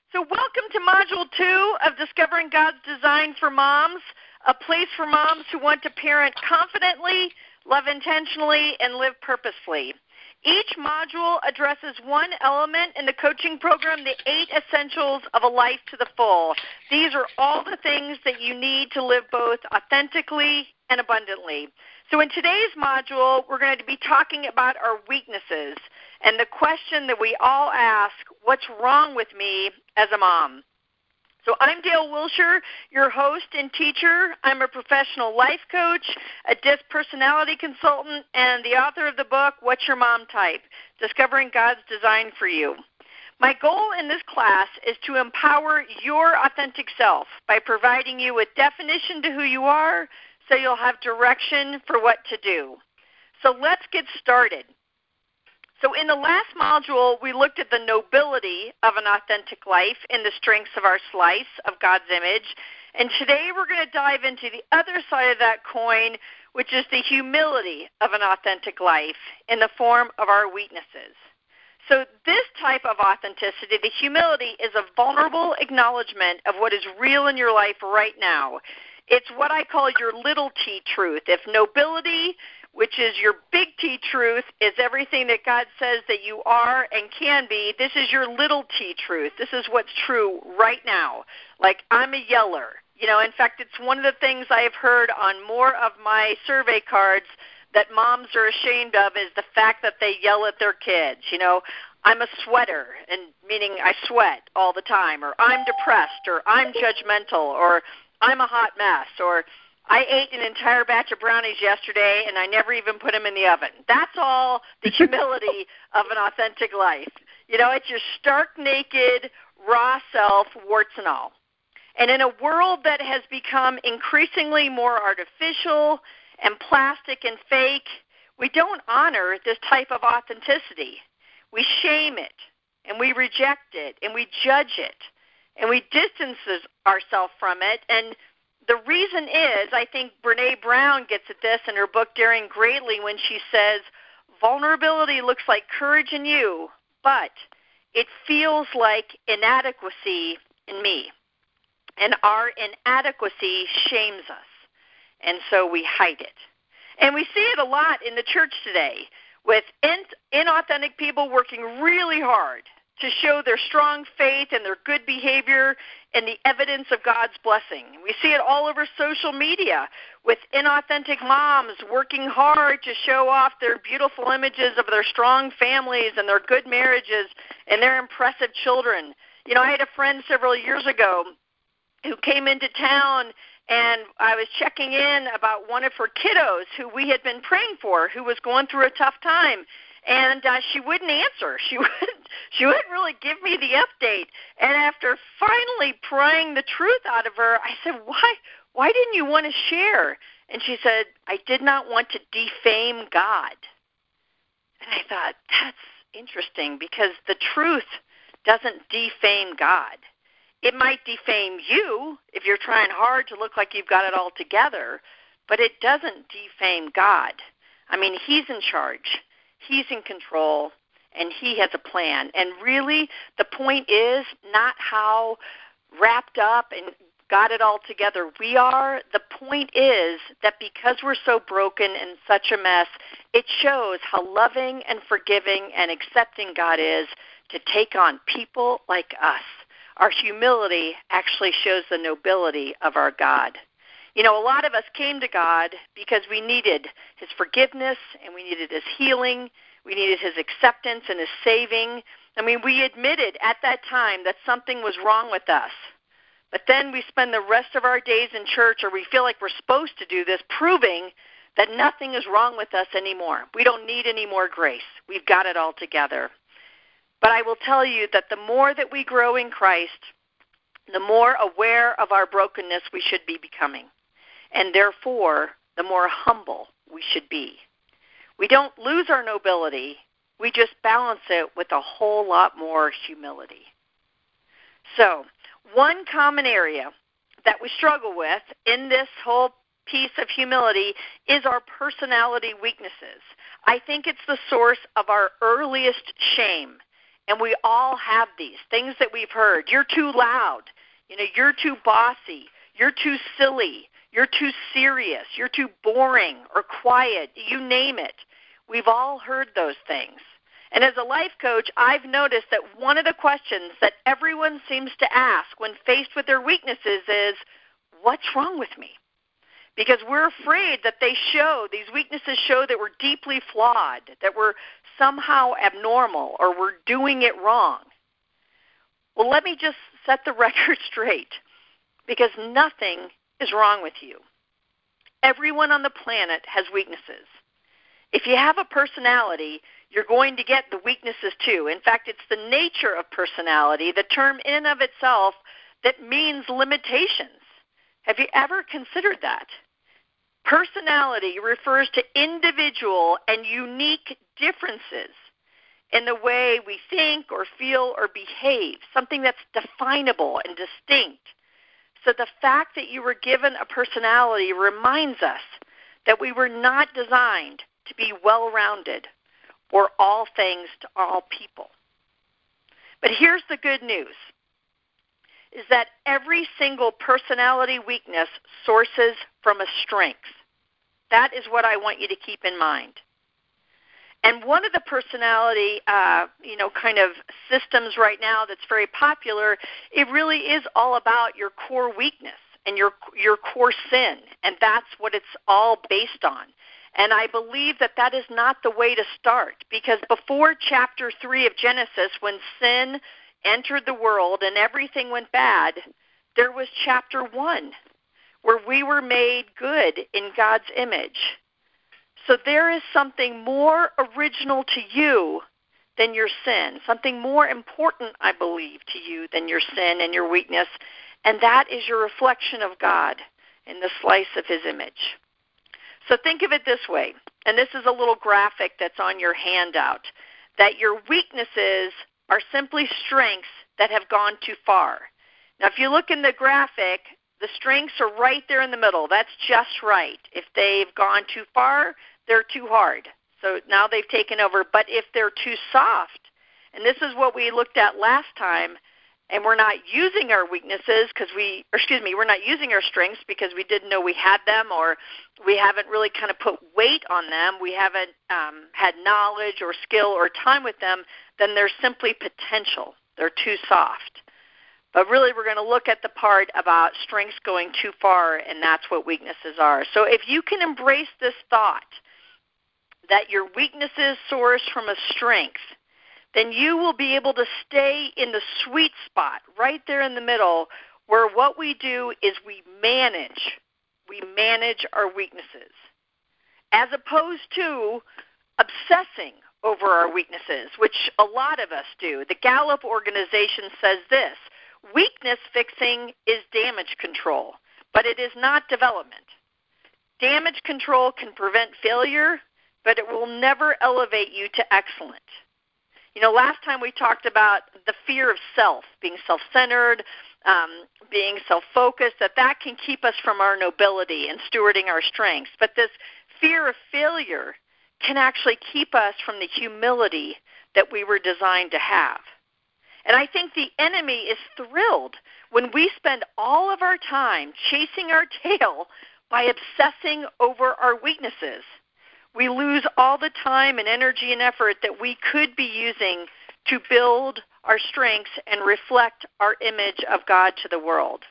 So welcome to Module 2 of Discovering God's Design for Moms, a place for moms who want to parent confidently, love intentionally, and live purposefully. Each module addresses one element in the coaching program, the 8 essentials of a life to the full. These are all the things that you need to live both authentically and abundantly. So in today's module, we're going to be talking about our weaknesses and the question that we all ask, what's wrong with me as a mom? So I'm Dale Wilshire, your host and teacher. I'm a professional life coach, a DISC personality consultant, and the author of the book, What's Your Mom Type? Discovering God's Design for You. My goal in this class is to empower your authentic self by providing you with definition to who you are so you'll have direction for what to do. So let's get started. So in the last module, we looked at the nobility of an authentic life and the strengths of our slice of God's image. And today we're going to dive into the other side of that coin, which is the humility of an authentic life in the form of our weaknesses. So this type of authenticity, the humility, is a vulnerable acknowledgement of what is real in your life right now. It's what I call your little T truth. If nobility, which is your big T truth, is everything that God says that you are and can be, this is your little T truth. This is what's true right now. Like, I'm a yeller. In fact, it's one of the things I have heard on more of my survey cards that moms are ashamed of is the fact that they yell at their kids. I'm a sweater, and meaning I sweat all the time, or I'm depressed, or I'm judgmental, or I'm a hot mess, or I ate an entire batch of brownies yesterday, and I never even put them in the oven. That's all the humility of an authentic life. It's your stark, naked, raw self, warts and all. And in a world that has become increasingly more artificial and plastic and fake, we don't honor this type of authenticity. We shame it, and we reject it, and we judge it, and we distance ourselves from it. And the reason is, I think Brené Brown gets at this in her book, Daring Greatly, when she says, vulnerability looks like courage in you, but it feels like inadequacy in me. And our inadequacy shames us, and so we hide it. And we see it a lot in the church today with inauthentic people working really hard to show their strong faith and their good behavior and the evidence of God's blessing. We see it all over social media with inauthentic moms working hard to show off their beautiful images of their strong families and their good marriages and their impressive children. I had a friend several years ago who came into town, and I was checking in about one of her kiddos who we had been praying for, who was going through a tough time. And she wouldn't answer. She wouldn't really give me the update. And after finally prying the truth out of her, I said, why didn't you want to share? And she said, I did not want to defame God. And I thought, that's interesting, because the truth doesn't defame God. It might defame you if you're trying hard to look like you've got it all together, but it doesn't defame God. I mean, He's in charge. He's in control, and He has a plan. And really, the point is not how wrapped up and got it all together we are. The point is that because we're so broken and such a mess, it shows how loving and forgiving and accepting God is to take on people like us. Our humility actually shows the nobility of our God. A lot of us came to God because we needed His forgiveness, and we needed His healing. We needed His acceptance and His saving. We admitted at that time that something was wrong with us. But then we spend the rest of our days in church, or we feel like we're supposed to do this, proving that nothing is wrong with us anymore. We don't need any more grace. We've got it all together. But I will tell you that the more that we grow in Christ, the more aware of our brokenness we should be becoming. And therefore, the more humble we should be. We don't lose our nobility. We just balance it with a whole lot more humility. So, one common area that we struggle with in this whole piece of humility is our personality weaknesses. I think it's the source of our earliest shame. And we all have these things that we've heard. You're too loud. You're too bossy. You're too silly. You're too serious. You're too boring or quiet. You name it. We've all heard those things. And as a life coach, I've noticed that one of the questions that everyone seems to ask when faced with their weaknesses is, what's wrong with me? Because we're afraid that these weaknesses show that we're deeply flawed, that we're somehow abnormal, or we're doing it wrong. Well, let me just set the record straight, because nothing is wrong with you. Everyone on the planet has weaknesses. If you have a personality, you're going to get the weaknesses too. In fact, it's the nature of personality, the term in and of itself, that means limitations. Have you ever considered that? Personality refers to individual and unique differences in the way we think or feel or behave, something that's definable and distinct. So the fact that you were given a personality reminds us that we were not designed to be well-rounded or all things to all people. But here's the good news, is that every single personality weakness sources from a strength. That is what I want you to keep in mind. And one of the personality, kind of systems right now that's very popular, it really is all about your core weakness and your core sin, and that's what it's all based on. And I believe that is not the way to start, because before chapter 3 of Genesis, when sin entered the world and everything went bad, there was chapter 1, where we were made good in God's image. So there is something more original to you than your sin, something more important, I believe, to you than your sin and your weakness, and that is your reflection of God in the slice of his image. So think of it this way, and this is a little graphic that's on your handout, that your weaknesses are simply strengths that have gone too far. Now, if you look in the graphic, the strengths are right there in the middle. That's just right. If they've gone too far, they're too hard. So now they've taken over. But if they're too soft, and this is what we looked at last time, and we're not using our weaknesses we're not using our strengths because we didn't know we had them, or we haven't really kind of put weight on them, we haven't had knowledge or skill or time with them, then they're simply potential. They're too soft. But really, we're going to look at the part about strengths going too far, and that's what weaknesses are. So if you can embrace this thought that your weaknesses source from a strength, then you will be able to stay in the sweet spot right there in the middle, where what we do is we manage our weaknesses, as opposed to obsessing over our weaknesses, which a lot of us do. The Gallup organization says this: weakness fixing is damage control, but it is not development. Damage control can prevent failure, but it will never elevate you to excellent. Last time we talked about the fear of self, being self-centered, being self-focused, that can keep us from our nobility and stewarding our strengths. But this fear of failure can actually keep us from the humility that we were designed to have. And I think the enemy is thrilled when we spend all of our time chasing our tail by obsessing over our weaknesses. We lose all the time and energy and effort that we could be using to build our strengths and reflect our image of God to the world.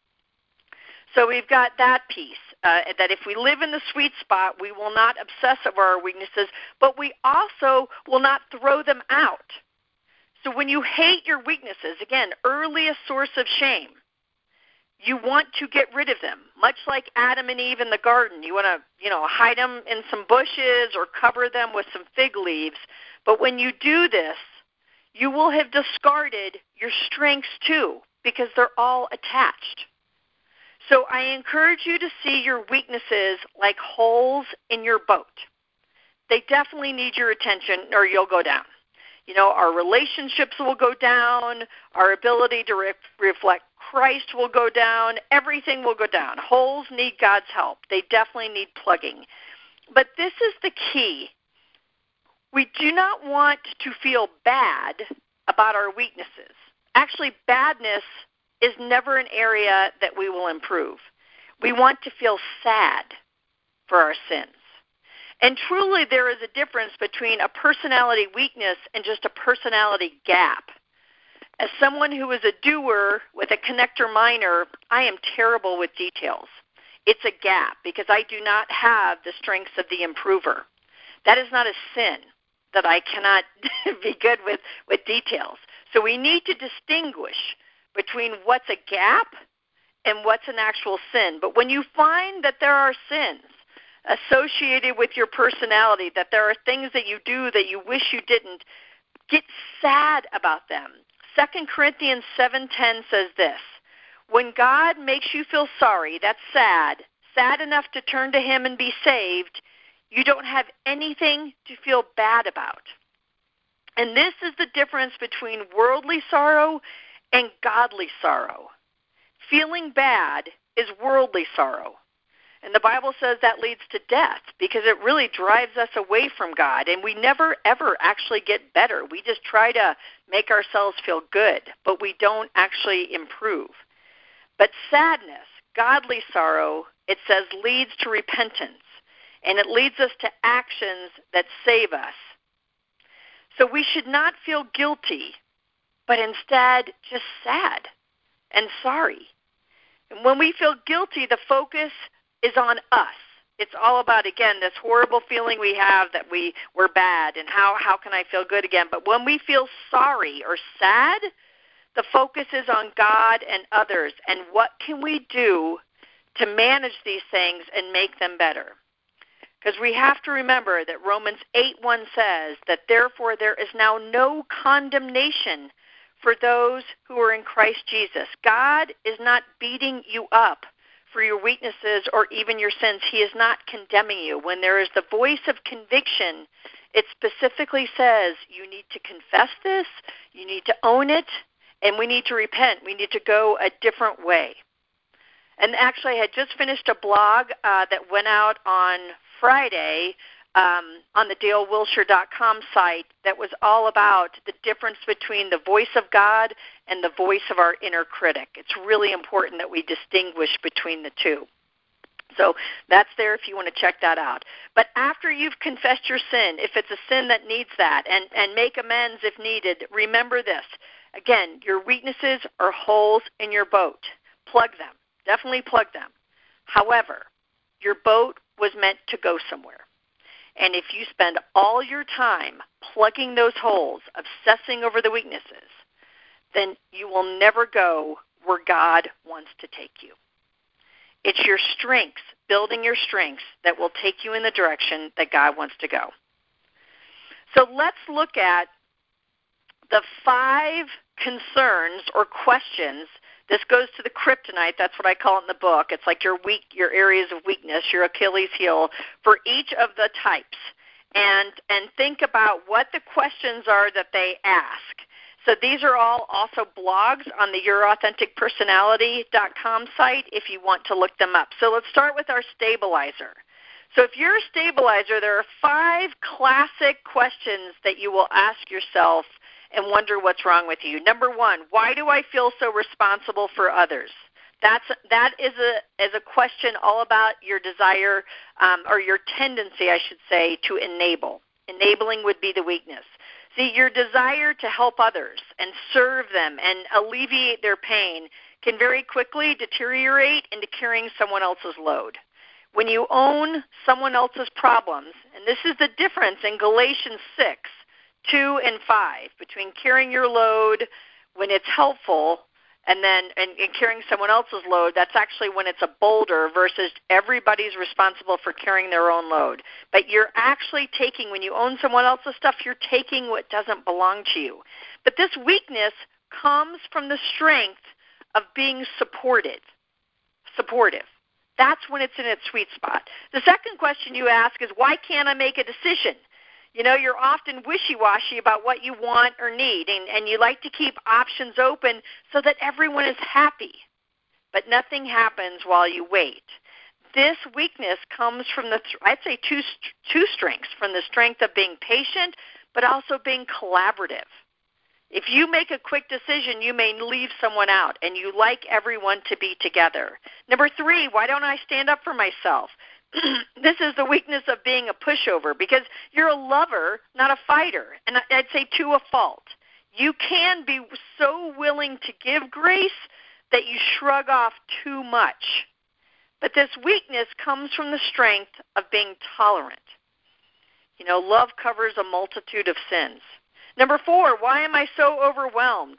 So we've got that piece, that if we live in the sweet spot, we will not obsess over our weaknesses, but we also will not throw them out. So when you hate your weaknesses, again, earliest source of shame, you want to get rid of them, much like Adam and Eve in the garden. You want to, hide them in some bushes or cover them with some fig leaves. But when you do this, you will have discarded your strengths too, because they're all attached. So I encourage you to see your weaknesses like holes in your boat. They definitely need your attention or you'll go down. Our relationships will go down. Our ability to reflect Christ will go down. Everything will go down. Holes need God's help. They definitely need plugging. But this is the key. We do not want to feel bad about our weaknesses. Actually, badness is never an area that we will improve. We want to feel sad for our sins. And truly, there is a difference between a personality weakness and just a personality gap. As someone who is a doer with a connector minor, I am terrible with details. It's a gap because I do not have the strengths of the improver. That is not a sin that I cannot be good with details. So we need to distinguish between what's a gap and what's an actual sin. But when you find that there are sins associated with your personality, that there are things that you do that you wish you didn't, get sad about them. 2 Corinthians 7:10 says this, when God makes you feel sorry, that's sad enough to turn to him and be saved, you don't have anything to feel bad about. And this is the difference between worldly sorrow and godly sorrow. Feeling bad is worldly sorrow. And the Bible says that leads to death because it really drives us away from God. And we never, ever actually get better. We just try to make ourselves feel good, but we don't actually improve. But sadness, godly sorrow, it says leads to repentance. And it leads us to actions that save us. So we should not feel guilty, but instead just sad and sorry. And when we feel guilty, the focus is on us. It's all about, again, this horrible feeling we have that we're bad and how can I feel good again. But when we feel sorry or sad, the focus is on God and others and what can we do to manage these things and make them better. Because we have to remember that Romans 8:1 says that therefore there is now no condemnation for those who are in Christ Jesus. God is not beating you up for your weaknesses or even your sins. He is not condemning you. When there is the voice of conviction, it specifically says you need to confess this, you need to own it, and we need to repent. We need to go a different way. And actually, I had just finished a blog that went out on Friday on the DaleWilshire.com site that was all about the difference between the voice of God and the voice of our inner critic. It's really important that we distinguish between the two. So that's there if you want to check that out. But after you've confessed your sin, if it's a sin that needs that, and make amends if needed, remember this. Again, your weaknesses are holes in your boat. Plug them. Definitely plug them. However, your boat was meant to go somewhere. And if you spend all your time plugging those holes, obsessing over the weaknesses, then you will never go where God wants to take you. It's your strengths, building your strengths, that will take you in the direction that God wants to go. So let's look at the 5 concerns or questions. This goes to the kryptonite. That's what I call it in the book. It's like your areas of weakness, your Achilles heel for each of the types. And think about what the questions are that they ask. So these are all also blogs on the YourAuthenticPersonality.com site if you want to look them up. So let's start with our stabilizer. So if you're a stabilizer, there are 5 classic questions that you will ask yourself and wonder what's wrong with you. Number 1, why do I feel so responsible for others? That is a question all about your desire or your tendency, I should say, to enable. Enabling would be the weakness. See, your desire to help others and serve them and alleviate their pain can very quickly deteriorate into carrying someone else's load. When you own someone else's problems, and this is the difference in Galatians 6:2 and 5, between carrying your load when it's helpful and carrying someone else's load, that's actually when it's a boulder versus everybody's responsible for carrying their own load. But you're actually taking, when you own someone else's stuff, you're taking what doesn't belong to you. But this weakness comes from the strength of being supportive. That's when it's in its sweet spot. The second question you ask is, why can't I make a decision? You know, you're often wishy-washy about what you want or need, and you like to keep options open so that everyone is happy. But nothing happens while you wait. This weakness comes from I'd say two strengths, from the strength of being patient, but also being collaborative. If you make a quick decision, you may leave someone out, and you like everyone to be together. Number 3, why don't I stand up for myself? This is the weakness of being a pushover, because you're a lover, not a fighter, and I'd say to a fault. You can be so willing to give grace that you shrug off too much. But this weakness comes from the strength of being tolerant. You know, love covers a multitude of sins. Number 4, why am I so overwhelmed?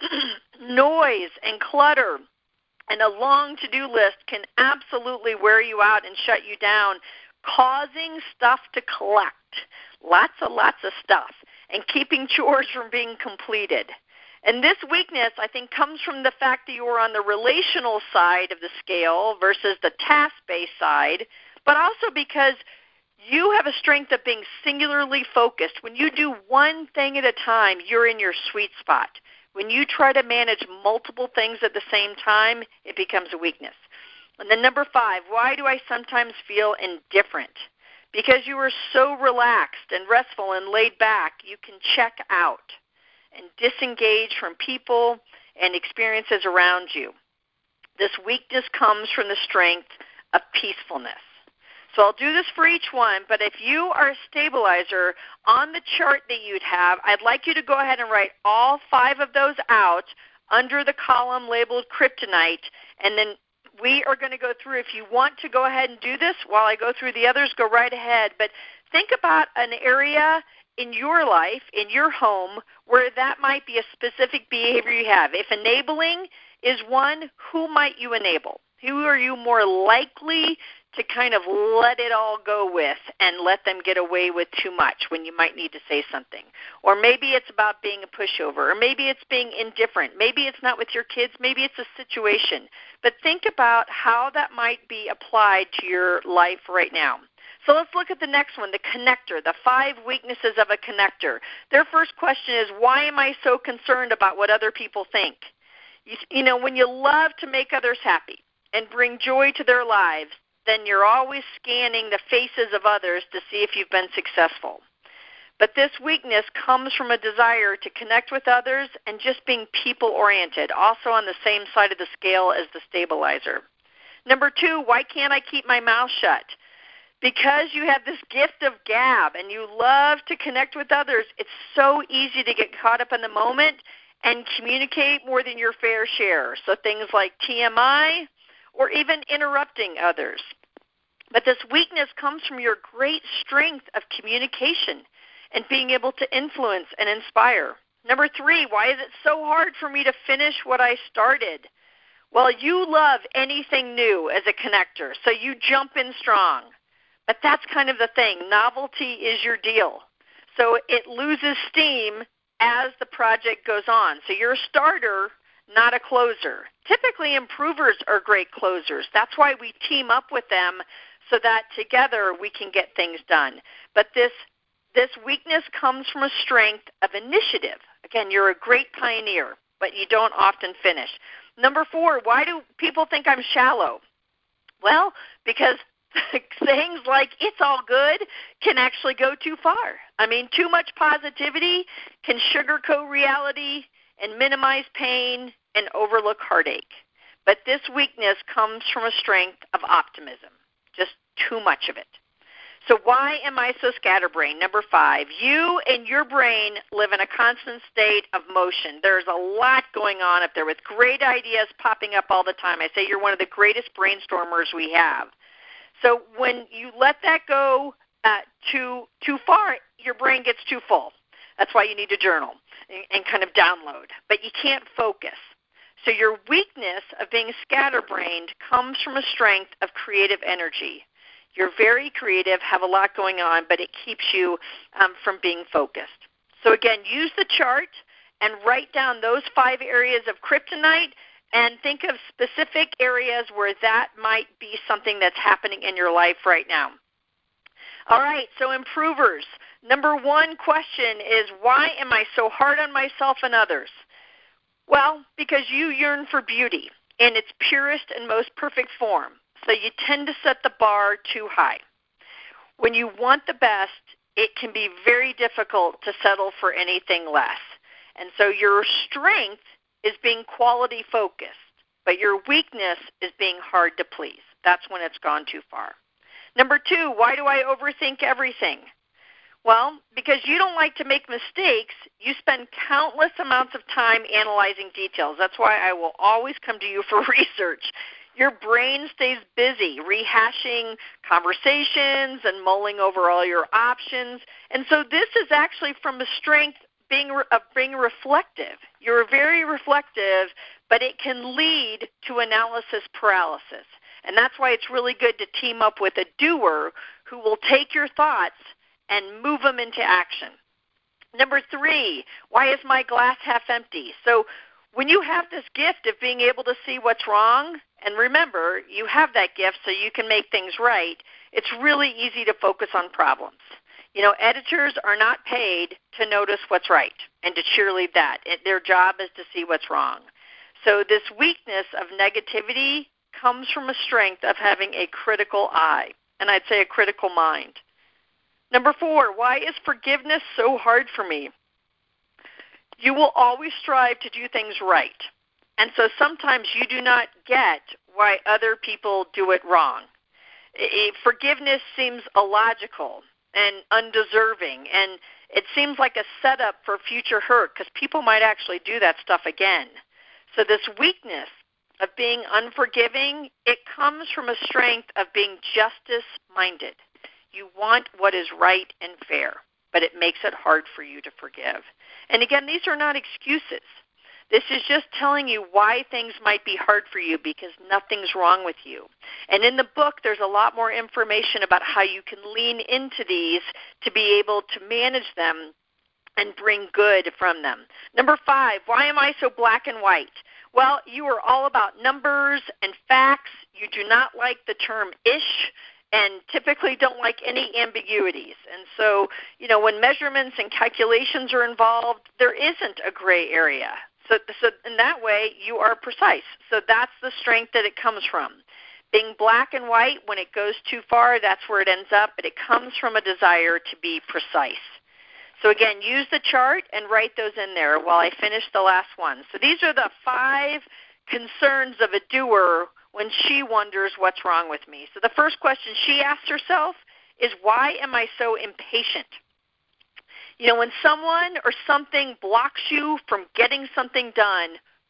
Noise and clutter and a long to-do list can absolutely wear you out and shut you down, causing stuff to collect, lots of stuff, and keeping chores from being completed. And this weakness, I think, comes from the fact that you are on the relational side of the scale versus the task-based side, but also because you have a strength of being singularly focused. When you do one thing at a time, you're in your sweet spot. When you try to manage multiple things at the same time, it becomes a weakness. And then number 5, why do I sometimes feel indifferent? Because you are so relaxed and restful and laid back, you can check out and disengage from people and experiences around you. This weakness comes from the strength of peacefulness. So I'll do this for each one, but if you are a stabilizer on the chart that you'd have, I'd like you to go ahead and write all 5 of those out under the column labeled kryptonite, and then we are going to go through. If you want to go ahead and do this while I go through the others, go right ahead. But think about an area in your life, in your home, where that might be a specific behavior you have. If enabling is one, who might you enable? Who are you more likely to kind of let it all go with and let them get away with too much when you might need to say something? Or maybe it's about being a pushover, or maybe it's being indifferent. Maybe it's not with your kids. Maybe it's a situation. But think about how that might be applied to your life right now. So let's look at the next one, the connector, the 5 weaknesses of a connector. Their first question is, why am I so concerned about what other people think? You know, when you love to make others happy and bring joy to their lives, then you're always scanning the faces of others to see if you've been successful. But this weakness comes from a desire to connect with others and just being people-oriented, also on the same side of the scale as the stabilizer. Number 2, why can't I keep my mouth shut? Because you have this gift of gab and you love to connect with others, it's so easy to get caught up in the moment and communicate more than your fair share. So things like TMI or even interrupting others. But this weakness comes from your great strength of communication and being able to influence and inspire. Number 3, why is it so hard for me to finish what I started? Well, you love anything new as a connector, so you jump in strong. But that's kind of the thing. Novelty is your deal. So it loses steam as the project goes on. So you're a starter, not a closer. Typically, improvers are great closers. That's why we team up with them so that together we can get things done. But this weakness comes from a strength of initiative. Again, you're a great pioneer, but you don't often finish. Number 4, why do people think I'm shallow? Well, because things like it's all good can actually go too far. I mean, too much positivity can sugarcoat reality and minimize pain and overlook heartache. But this weakness comes from a strength of optimism, just too much of it. So why am I so scatterbrained? Number 5, you and your brain live in a constant state of motion. There's a lot going on up there with great ideas popping up all the time. I say you're one of the greatest brainstormers we have. So when you let that go too far, your brain gets too full. That's why you need to journal and kind of download. But you can't focus. So your weakness of being scatterbrained comes from a strength of creative energy. You're very creative, have a lot going on, but it keeps you from being focused. So again, use the chart and write down those 5 areas of kryptonite and think of specific areas where that might be something that's happening in your life right now. All right, so improvers. Number 1 question is, why am I so hard on myself and others? Well, because you yearn for beauty in its purest and most perfect form. So you tend to set the bar too high. When you want the best, it can be very difficult to settle for anything less. And so your strength is being quality focused, but your weakness is being hard to please. That's when it's gone too far. Number 2, why do I overthink everything? Well, because you don't like to make mistakes, you spend countless amounts of time analyzing details. That's why I will always come to you for research. Your brain stays busy rehashing conversations and mulling over all your options. And so this is actually from a strength of being reflective. You're very reflective, but it can lead to analysis paralysis. And that's why it's really good to team up with a doer who will take your thoughts and move them into action. Number 3, why is my glass half empty? So when you have this gift of being able to see what's wrong, and remember, you have that gift so you can make things right, it's really easy to focus on problems. You know, editors are not paid to notice what's right and to cheerlead that. Their job is to see what's wrong. So this weakness of negativity comes from a strength of having a critical eye, and I'd say a critical mind. Number 4, why is forgiveness so hard for me? You will always strive to do things right. And so sometimes you do not get why other people do it wrong. Forgiveness seems illogical and undeserving, and it seems like a setup for future hurt because people might actually do that stuff again. So this weakness of being unforgiving, it comes from a strength of being justice-minded. You want what is right and fair, but it makes it hard for you to forgive. And again, these are not excuses. This is just telling you why things might be hard for you because nothing's wrong with you. And in the book, there's a lot more information about how you can lean into these to be able to manage them and bring good from them. Number 5, why am I so black and white? Well, you are all about numbers and facts. You do not like the term ish and typically don't like any ambiguities. And so, you know, when measurements and calculations are involved, there isn't a gray area. So in that way, you are precise. So that's the strength that it comes from. Being black and white, when it goes too far, that's where it ends up, but it comes from a desire to be precise. So again, use the chart and write those in there while I finish the last one. So these are the 5 concerns of a doer when she wonders what's wrong with me. So the first question she asks herself is, why am I so impatient? You know, when someone or something blocks you from getting something done,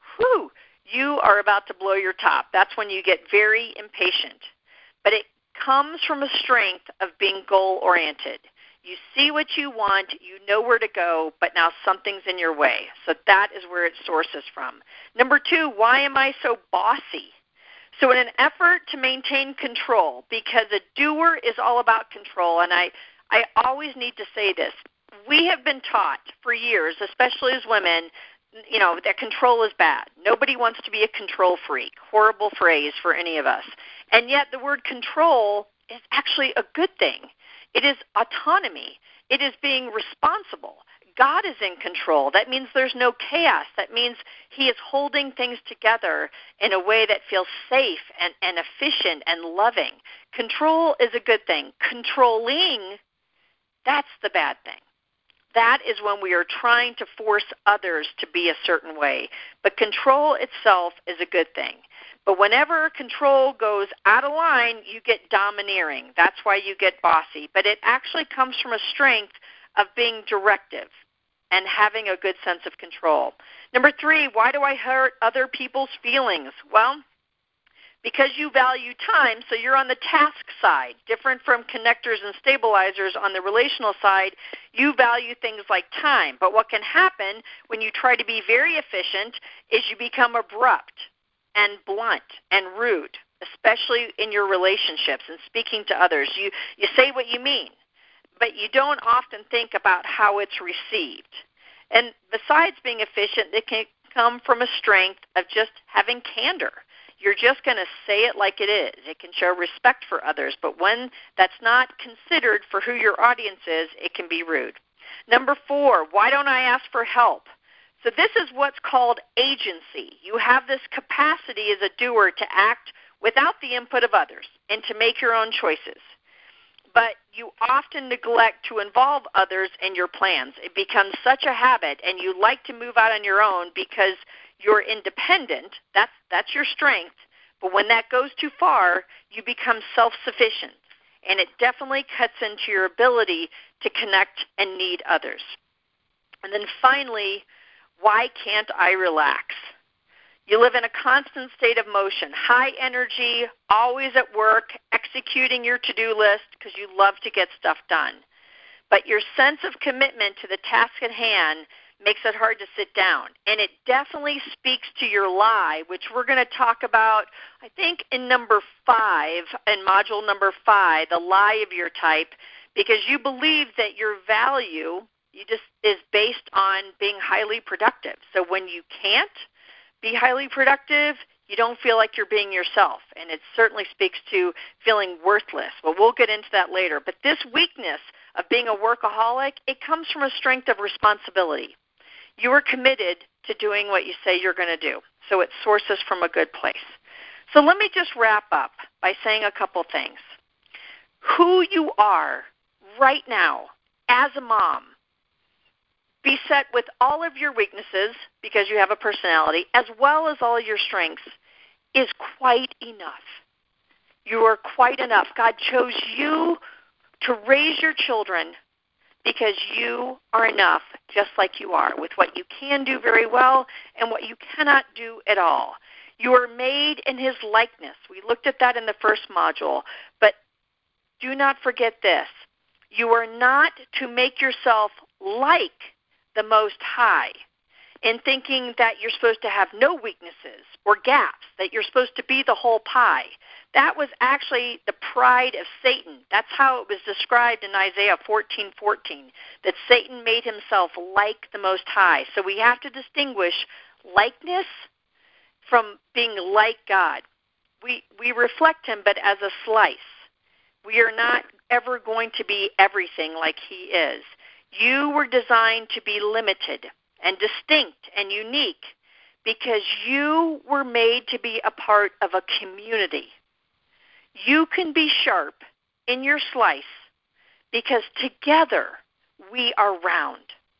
you are about to blow your top. That's when you get very impatient. But it comes from a strength of being goal-oriented. You see what you want, you know where to go, but now something's in your way. So that is where it sources from. Number 2, why am I so bossy? So in an effort to maintain control, because a doer is all about control, and I always need to say this, we have been taught for years, especially as women, you know, that control is bad. Nobody wants to be a control freak. Horrible phrase for any of us. And yet the word control is actually a good thing. It is autonomy. It is being responsible. God is in control. That means there's no chaos. That means he is holding things together in a way that feels safe and efficient and loving. Control is a good thing. Controlling, that's the bad thing. That is when we are trying to force others to be a certain way. But control itself is a good thing. But whenever control goes out of line, you get domineering. That's why you get bossy. But it actually comes from a strength of being directive and having a good sense of control. Number 3, why do I hurt other people's feelings? Well, because you value time, so you're on the task side. Different from connectors and stabilizers on the relational side, you value things like time. But what can happen when you try to be very efficient is you become abrupt and blunt and rude, especially in your relationships and speaking to others. You say what you mean, but you don't often think about how it's received. And besides being efficient, it can come from a strength of just having candor. You're just going to say it like it is. It can show respect for others, but when that's not considered for who your audience is, it can be rude. Number 4, why don't I ask for help? So this is what's called agency. You have this capacity as a doer to act without the input of others and to make your own choices. but you often neglect to involve others in your plans. It becomes such a habit, and you like to move out on your own because you're independent. That's your strength. But when that goes too far, you become self-sufficient, and it definitely cuts into your ability to connect and need others. And then finally, why can't I relax? You live in a constant state of motion, high energy, always at work, executing your to-do list because you love to get stuff done. But your sense of commitment to the task at hand makes it hard to sit down. And it definitely speaks to your lie, which we're going to talk about, I think, in number 5, in module number 5, the lie of your type, because you believe that your value is based on being highly productive. So when you can't be highly productive, you don't feel like you're being yourself, and it certainly speaks to feeling worthless. Well, we'll get into that later. But this weakness of being a workaholic, it comes from a strength of responsibility. You are committed to doing what you say you're going to do, so it sources from a good place. So let me just wrap up by saying a couple things. Who you are right now as a mom, beset with all of your weaknesses because you have a personality, as well as all your strengths, is quite enough. You are quite enough. God chose you to raise your children because you are enough just like you are, with what you can do very well and what you cannot do at all. You are made in His likeness. We looked at that in the first module, but do not forget this. You are not to make yourself like the Most High in thinking that you're supposed to have no weaknesses or gaps, that you're supposed to be the whole pie. That was actually the pride of Satan. That's how it was described in Isaiah 14:14, that Satan made himself like the Most High. So we have to distinguish likeness from being like God. We reflect Him, but as a slice. We are not ever going to be everything like He is. You were designed to be limited and distinct and unique because you were made to be a part of a community. You can be sharp in your slice because together we are round.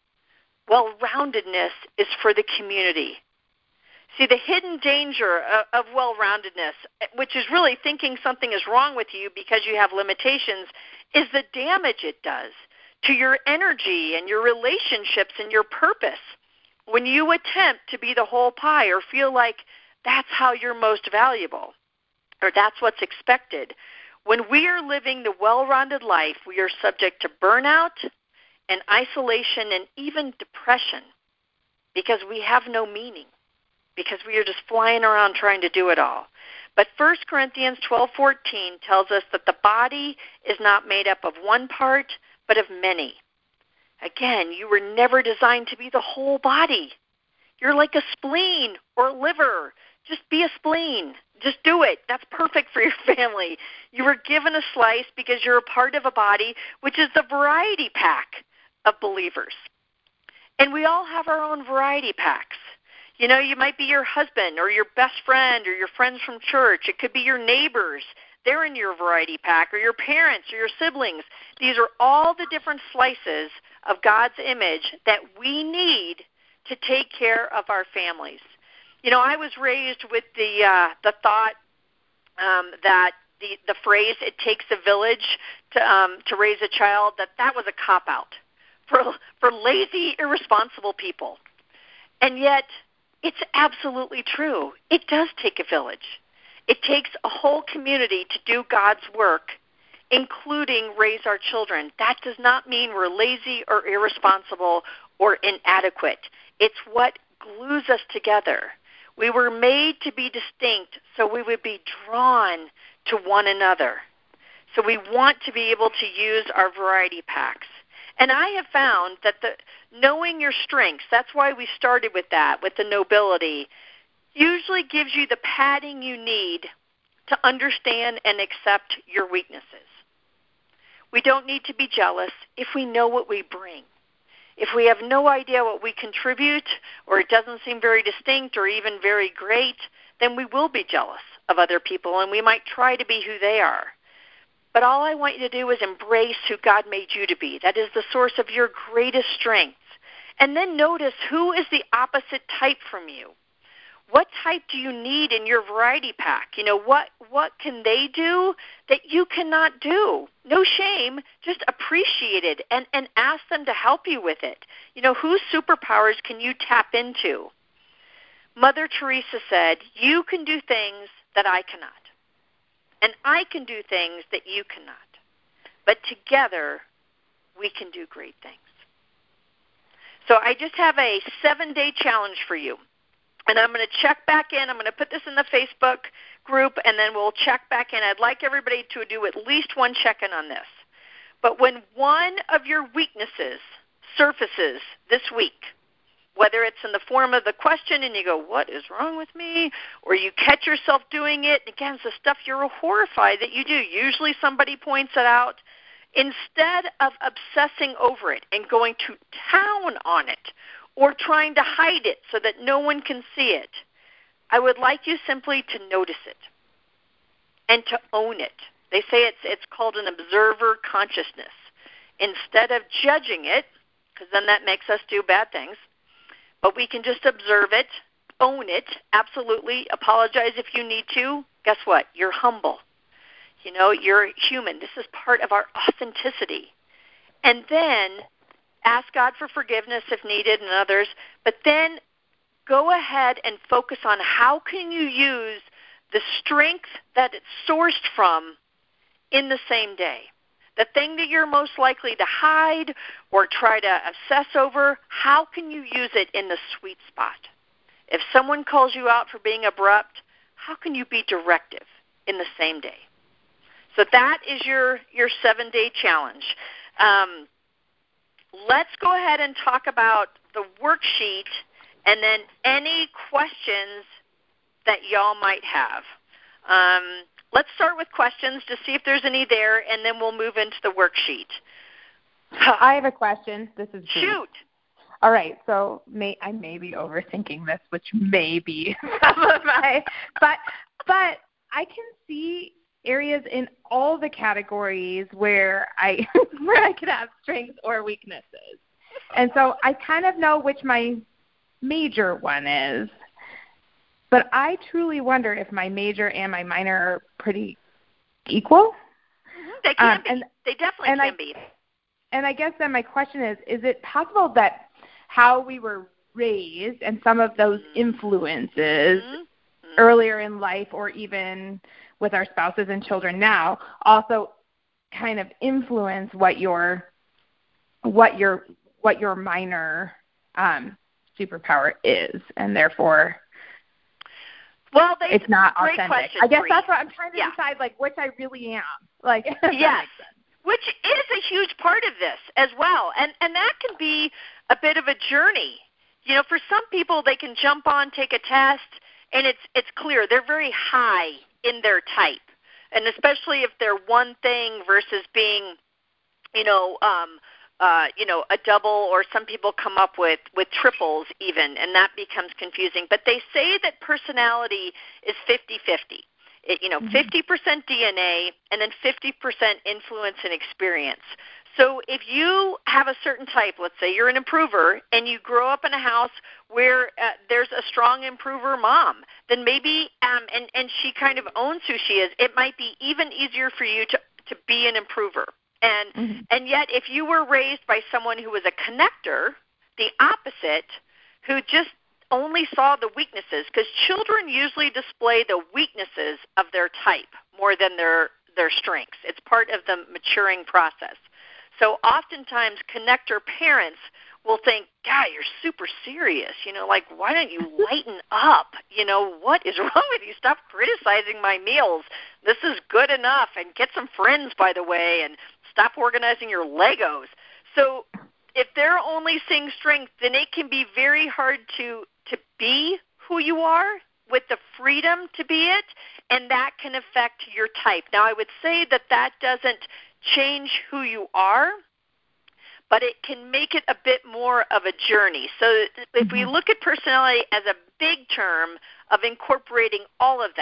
Well-roundedness is for the community. See, the hidden danger of well-roundedness, which is really thinking something is wrong with you because you have limitations, is the damage it does to your energy and your relationships and your purpose when you attempt to be the whole pie or feel like that's how you're most valuable or that's what's expected. When we are living the well-rounded life, we are subject to burnout and isolation and even depression because we have no meaning, because we are just flying around trying to do it all. But 1 Corinthians 12:14 tells us that the body is not made up of one part, but of many. Again, you were never designed to be the whole body. You're like a spleen or liver. Just be a spleen. Just do it. That's perfect for your family. You were given a slice because you're a part of a body, which is the variety pack of believers. And we all have our own variety packs. You know, you might be your husband or your best friend or your friends from church. It could be your neighbors. They're in your variety pack, or your parents or your siblings. These are all the different slices of God's image that we need to take care of our families. You know, I was raised with the thought that the phrase "it takes a village to raise a child," that was a cop-out for lazy, irresponsible people. And yet, it's absolutely true. It does take a village. It takes a whole community to do God's work, including raise our children. That does not mean we're lazy or irresponsible or inadequate. It's what glues us together. We were made to be distinct so we would be drawn to one another. So we want to be able to use our variety packs. And I have found that knowing your strengths, that's why we started with that, with the nobility, usually gives you the padding you need to understand and accept your weaknesses. We don't need to be jealous if we know what we bring. If we have no idea what we contribute, or it doesn't seem very distinct or even very great, then we will be jealous of other people, and we might try to be who they are. But all I want you to do is embrace who God made you to be. That is the source of your greatest strength. And then notice who is the opposite type from you. What type do you need in your variety pack? What can they do that you cannot do? No shame, just appreciate it and ask them to help you with it. Whose superpowers can you tap into? Mother Teresa said, you can do things that I cannot. And I can do things that you cannot. But together, we can do great things. So I just have a 7-day challenge for you. And I'm going to check back in. I'm going to put this in the Facebook group, and then we'll check back in. I'd like everybody to do at least one check-in on this. But when one of your weaknesses surfaces this week, whether it's in the form of the question and you go, what is wrong with me? Or you catch yourself doing it. Again, it's the stuff you're horrified that you do. Usually somebody points it out. Instead of obsessing over it and going to town on it or trying to hide it so that no one can see it, I would like you simply to notice it and to own it. They say it's called an observer consciousness. Instead of judging it, because then that makes us do bad things, but we can just observe it, own it, absolutely, apologize if you need to. Guess what? You're humble. You're human. This is part of our authenticity. And then ask God for forgiveness if needed and others, but then go ahead and focus on how can you use the strength that it's sourced from in the same day. The thing that you're most likely to hide or try to obsess over, how can you use it in the sweet spot? If someone calls you out for being abrupt, how can you be directive in the same day? So that is your 7-day challenge. Let's go ahead and talk about the worksheet and then any questions that y'all might have. Let's start with questions to see if there's any there, and then we'll move into the worksheet. I have a question. This is Judy. Shoot. All right, so I may be overthinking this, which may be some of my, but I can see areas in all the categories where I could have strengths or weaknesses. And so I kind of know which my major one is. But I truly wonder if my major and my minor are pretty equal. They can be. They definitely can be. And I guess then my question is it possible that how we were raised and some of those influences earlier in life or even with our spouses and children now also kind of influence what your minor superpower is, and therefore it's not authentic. I guess that's what I'm trying to decide, which I really am. Yes, which is a huge part of this as well, and that can be a bit of a journey. For some people, they can jump on, take a test, and it's clear they're very high in their type, and especially if they're one thing versus being, a double, or some people come up with triples even, and that becomes confusing. But they say that personality is 50-50. 50% DNA and then 50% influence and experience. So if you have a certain type, let's say you're an improver, and you grow up in a house where there's a strong improver mom, then maybe, and she kind of owns who she is, it might be even easier for you to be an improver. And yet if you were raised by someone who was a connector, the opposite, who just only saw the weaknesses, because children usually display the weaknesses of their type more than their strengths. It's part of the maturing process. So oftentimes connector parents will think, God, you're super serious. Why don't you lighten up? What is wrong with you? Stop criticizing my meals. This is good enough. And get some friends, by the way, and stop organizing your Legos. So if they're only seeing strength, then it can be very hard to be who you are with the freedom to be it, and that can affect your type. Now, I would say that doesn't change who you are, but it can make it a bit more of a journey. So if we look at personality as a big term of incorporating all of that,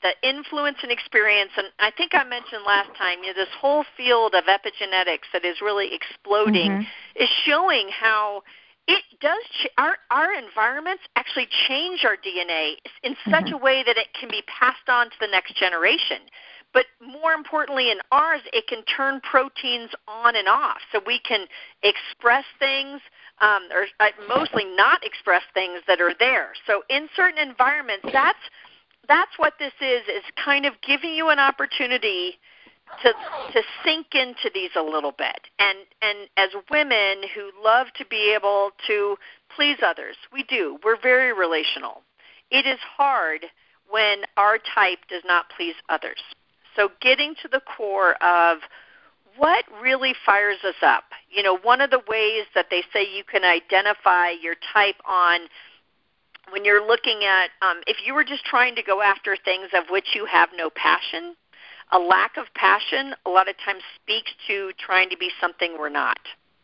the influence and experience, and I think I mentioned last time, this whole field of epigenetics that is really exploding is showing how it does. Our environments actually change our DNA in such a way that it can be passed on to the next generation. But more importantly, in ours, it can turn proteins on and off, so we can express things, or mostly not express things that are there. So in certain environments, that's what this is kind of giving you an opportunity to sink into these a little bit. And as women who love to be able to please others, we're very relational. It is hard when our type does not please others. So getting to the core of what really fires us up. One of the ways that they say you can identify your type on when you're looking at, if you were just trying to go after things of which you have no passion, a lack of passion a lot of times speaks to trying to be something we're not.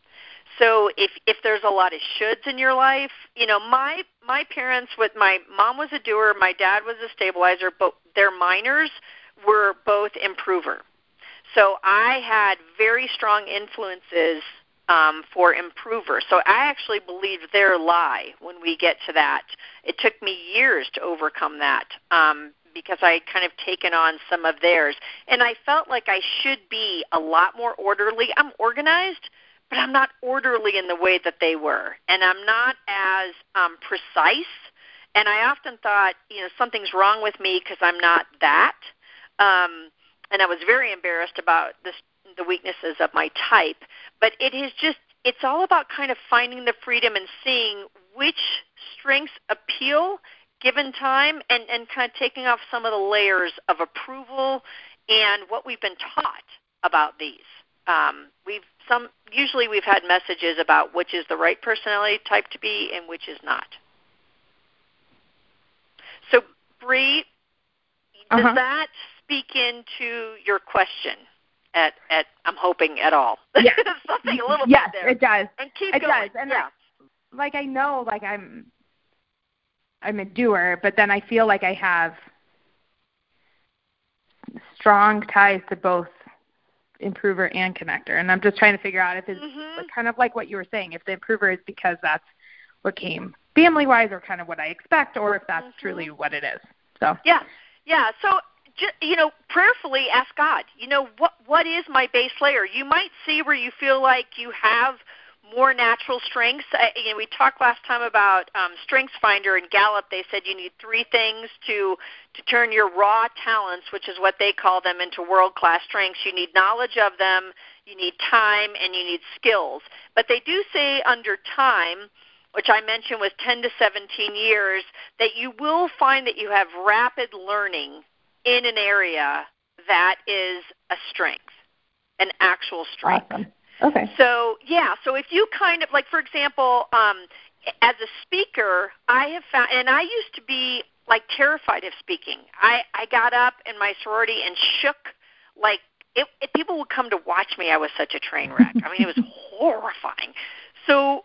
So if there's a lot of shoulds in your life, my parents, my mom was a doer, my dad was a stabilizer, but their minors were both improver. So I had very strong influences for improver. So I actually believe their lie when we get to that. It took me years to overcome that because I kind of taken on some of theirs. And I felt like I should be a lot more orderly. I'm organized, but I'm not orderly in the way that they were. And I'm not as precise. And I often thought, something's wrong with me because I'm not that. And I was very embarrassed about the weaknesses of my type. But it's all about kind of finding the freedom and seeing which strengths appeal given time and kind of taking off some of the layers of approval and what we've been taught about these. Usually we've had messages about which is the right personality type to be and which is not. So, Bree, does that speak into your question at I'm hoping at all? Yeah. Something a little bit there. Yes, it does. And keep it going. Does. And I know I'm a doer, but then I feel like I have strong ties to both improver and connector. And I'm just trying to figure out if it's kind of like what you were saying, if the improver is because that's what came family-wise or kind of what I expect, or if that's truly what it is. So Yeah. So, prayerfully ask God, what is my base layer? You might see where you feel like you have more natural strengths. We talked last time about StrengthsFinder and Gallup. They said you need 3 things to turn your raw talents, which is what they call them, into world-class strengths. You need knowledge of them, you need time, and you need skills. But they do say under time, which I mentioned was 10 to 17 years, that you will find that you have rapid learning in an area that is a strength, an actual strength. Awesome. Okay. So if you kind of, like, for example, as a speaker, I have found, and I used to be, like, terrified of speaking. I got up in my sorority and shook, like, if people would come to watch me, I was such a train wreck. I mean, it was horrifying. So,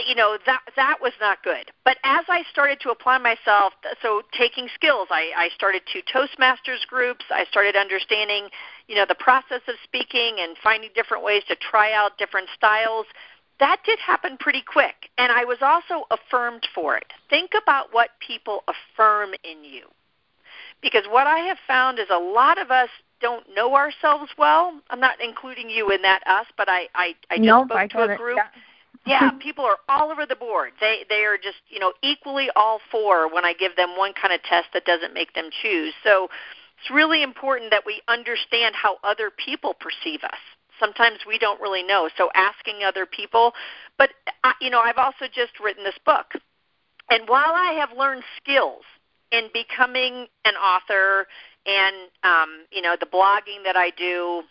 that was not good. But as I started to apply myself, so taking skills, I started 2 Toastmasters groups. I started understanding, the process of speaking and finding different ways to try out different styles. That did happen pretty quick. And I was also affirmed for it. Think about what people affirm in you. Because what I have found is a lot of us don't know ourselves well. I'm not including you in that us, but I just spoke to a group. Yeah, people are all over the board. They are just, equally all for when I give them one kind of test that doesn't make them choose. So it's really important that we understand how other people perceive us. Sometimes we don't really know. So asking other people. But, I've also just written this book. And while I have learned skills in becoming an author and, the blogging that I do,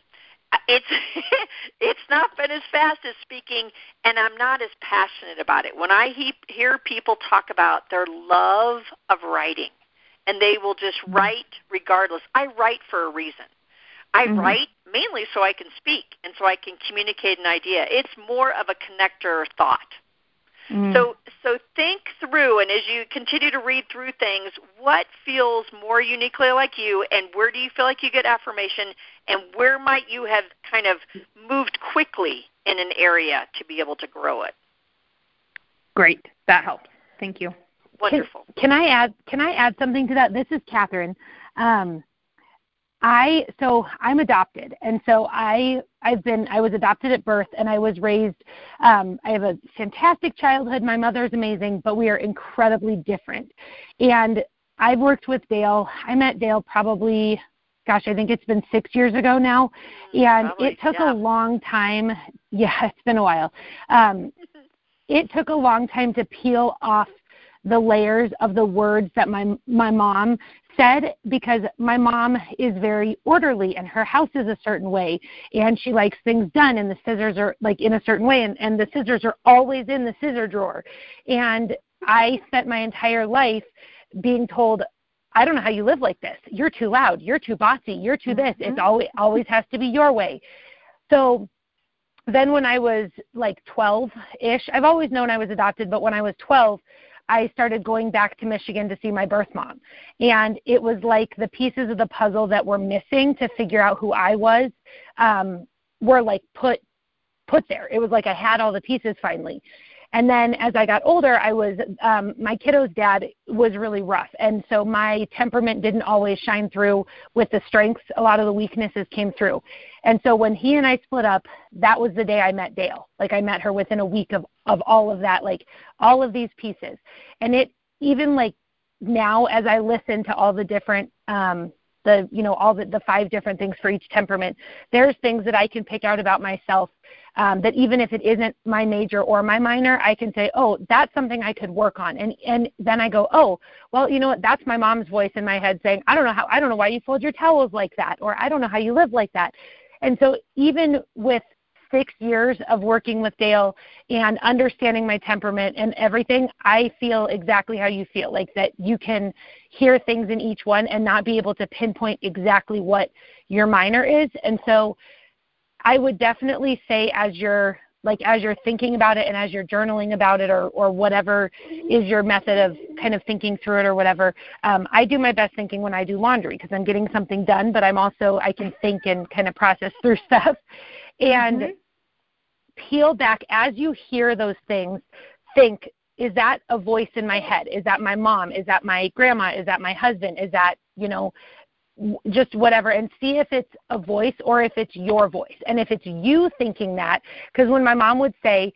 it's not been as fast as speaking, and I'm not as passionate about it. When I hear people talk about their love of writing, and they will just write regardless. I write for a reason. I write mainly so I can speak and so I can communicate an idea. It's more of a connector thought. So So think through, and as you continue to read through things, what feels more uniquely like you, and where do you feel like you get affirmation, and where might you have kind of moved quickly in an area to be able to grow it? Great. That helps. Thank you. Wonderful. Can I add something to that? This is Catherine. I'm adopted, and so I was adopted at birth, and I was raised. I have a fantastic childhood. My mother's amazing, but we are incredibly different. And I've worked with Dale. I met Dale probably, I think it's been 6 years ago now, and probably, it took a long time. Yeah, it's been a while. It took a long time to peel off the layers of the words that my mom said, because my mom is very orderly and her house is a certain way and she likes things done, and the scissors are like in a certain way, and the scissors are always in the scissor drawer. And I spent my entire life being told, I don't know how you live like this. You're too loud. You're too bossy. You're too this. It's always has to be your way. So then when I was like 12-ish, I've always known I was adopted, but when I was 12, I started going back to Michigan to see my birth mom. And it was like the pieces of the puzzle that were missing to figure out who I was were like put there. It was like I had all the pieces finally. And then as I got older, my kiddo's dad was really rough. And so my temperament didn't always shine through with the strengths. A lot of the weaknesses came through. And so when he and I split up, that was the day I met Dale. Like I met her within a week of all of that, like all of these pieces. And it even like now as I listen to all the different, all the 5 different things for each temperament, there's things that I can pick out about myself that even if it isn't my major or my minor, I can say, oh, that's something I could work on. And then I go, oh, well, you know what? That's my mom's voice in my head saying, I don't know why you fold your towels like that, or I don't know how you live like that. And so even with 6 years of working with Dale and understanding my temperament and everything, I feel exactly how you feel, like that you can hear things in each one and not be able to pinpoint exactly what your minor is. And so I would definitely say as you're thinking about it and as you're journaling about it or whatever is your method of kind of thinking through it or whatever, I do my best thinking when I do laundry because I'm getting something done, but I can think and kind of process through stuff. And peel back as you hear those things, think, is that a voice in my head? Is that my mom? Is that my grandma? Is that my husband? Is that, just whatever, and see if it's a voice or if it's your voice. And if it's you thinking that, because when my mom would say,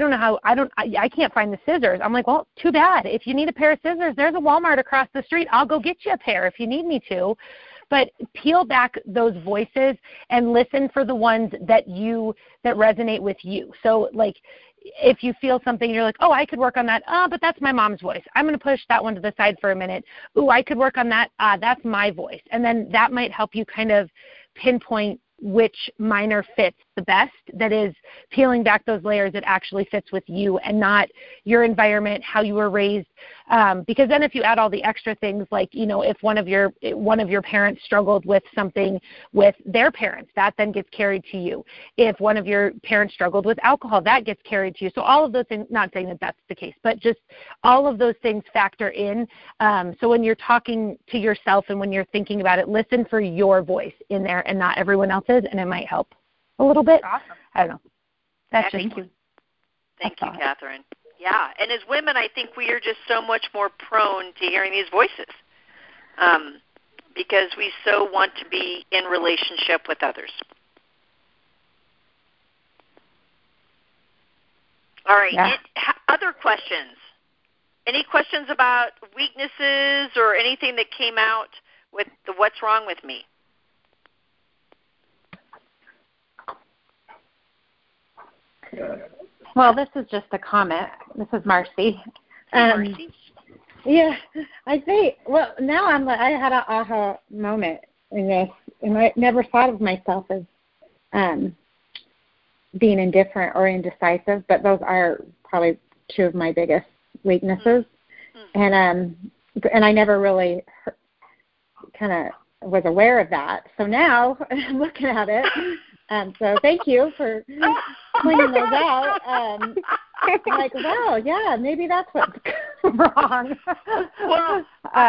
I can't find the scissors, I'm like, well, too bad. If you need a pair of scissors, there's a Walmart across the street. I'll go get you a pair if you need me to. But peel back those voices and listen for the ones that resonate with you. So like if you feel something, you're like, oh, I could work on that. But that's my mom's voice. I'm going to push that one to the side for a minute. Ooh, I could work on that. That's my voice. And then that might help you kind of pinpoint which minor fits the best. That is peeling back those layers that actually fits with you and not your environment, how you were raised. Because then if you add all the extra things, like, if one of your parents struggled with something with their parents, that then gets carried to you. If one of your parents struggled with alcohol, that gets carried to you. So all of those things, not saying that that's the case, but just all of those things factor in. So when you're talking to yourself and when you're thinking about it, listen for your voice in there and not everyone else's, and it might help a little bit. Awesome. I don't know. Thank you, Catherine. Yeah, and as women, I think we are just so much more prone to hearing these voices because we so want to be in relationship with others. All right, Yeah. Other questions? Any questions about weaknesses or anything that came out with the what's wrong with me? Well, this is just a comment. This is Marcy. Marcy? Yeah, I say, well, now I had an aha moment in this, and I never thought of myself as being indifferent or indecisive, but those are probably 2 of my biggest weaknesses. And I never really kind of was aware of that. So now I'm looking at it. So thank you for pointing those out. I'm like, well, yeah, maybe that's what's wrong. Well,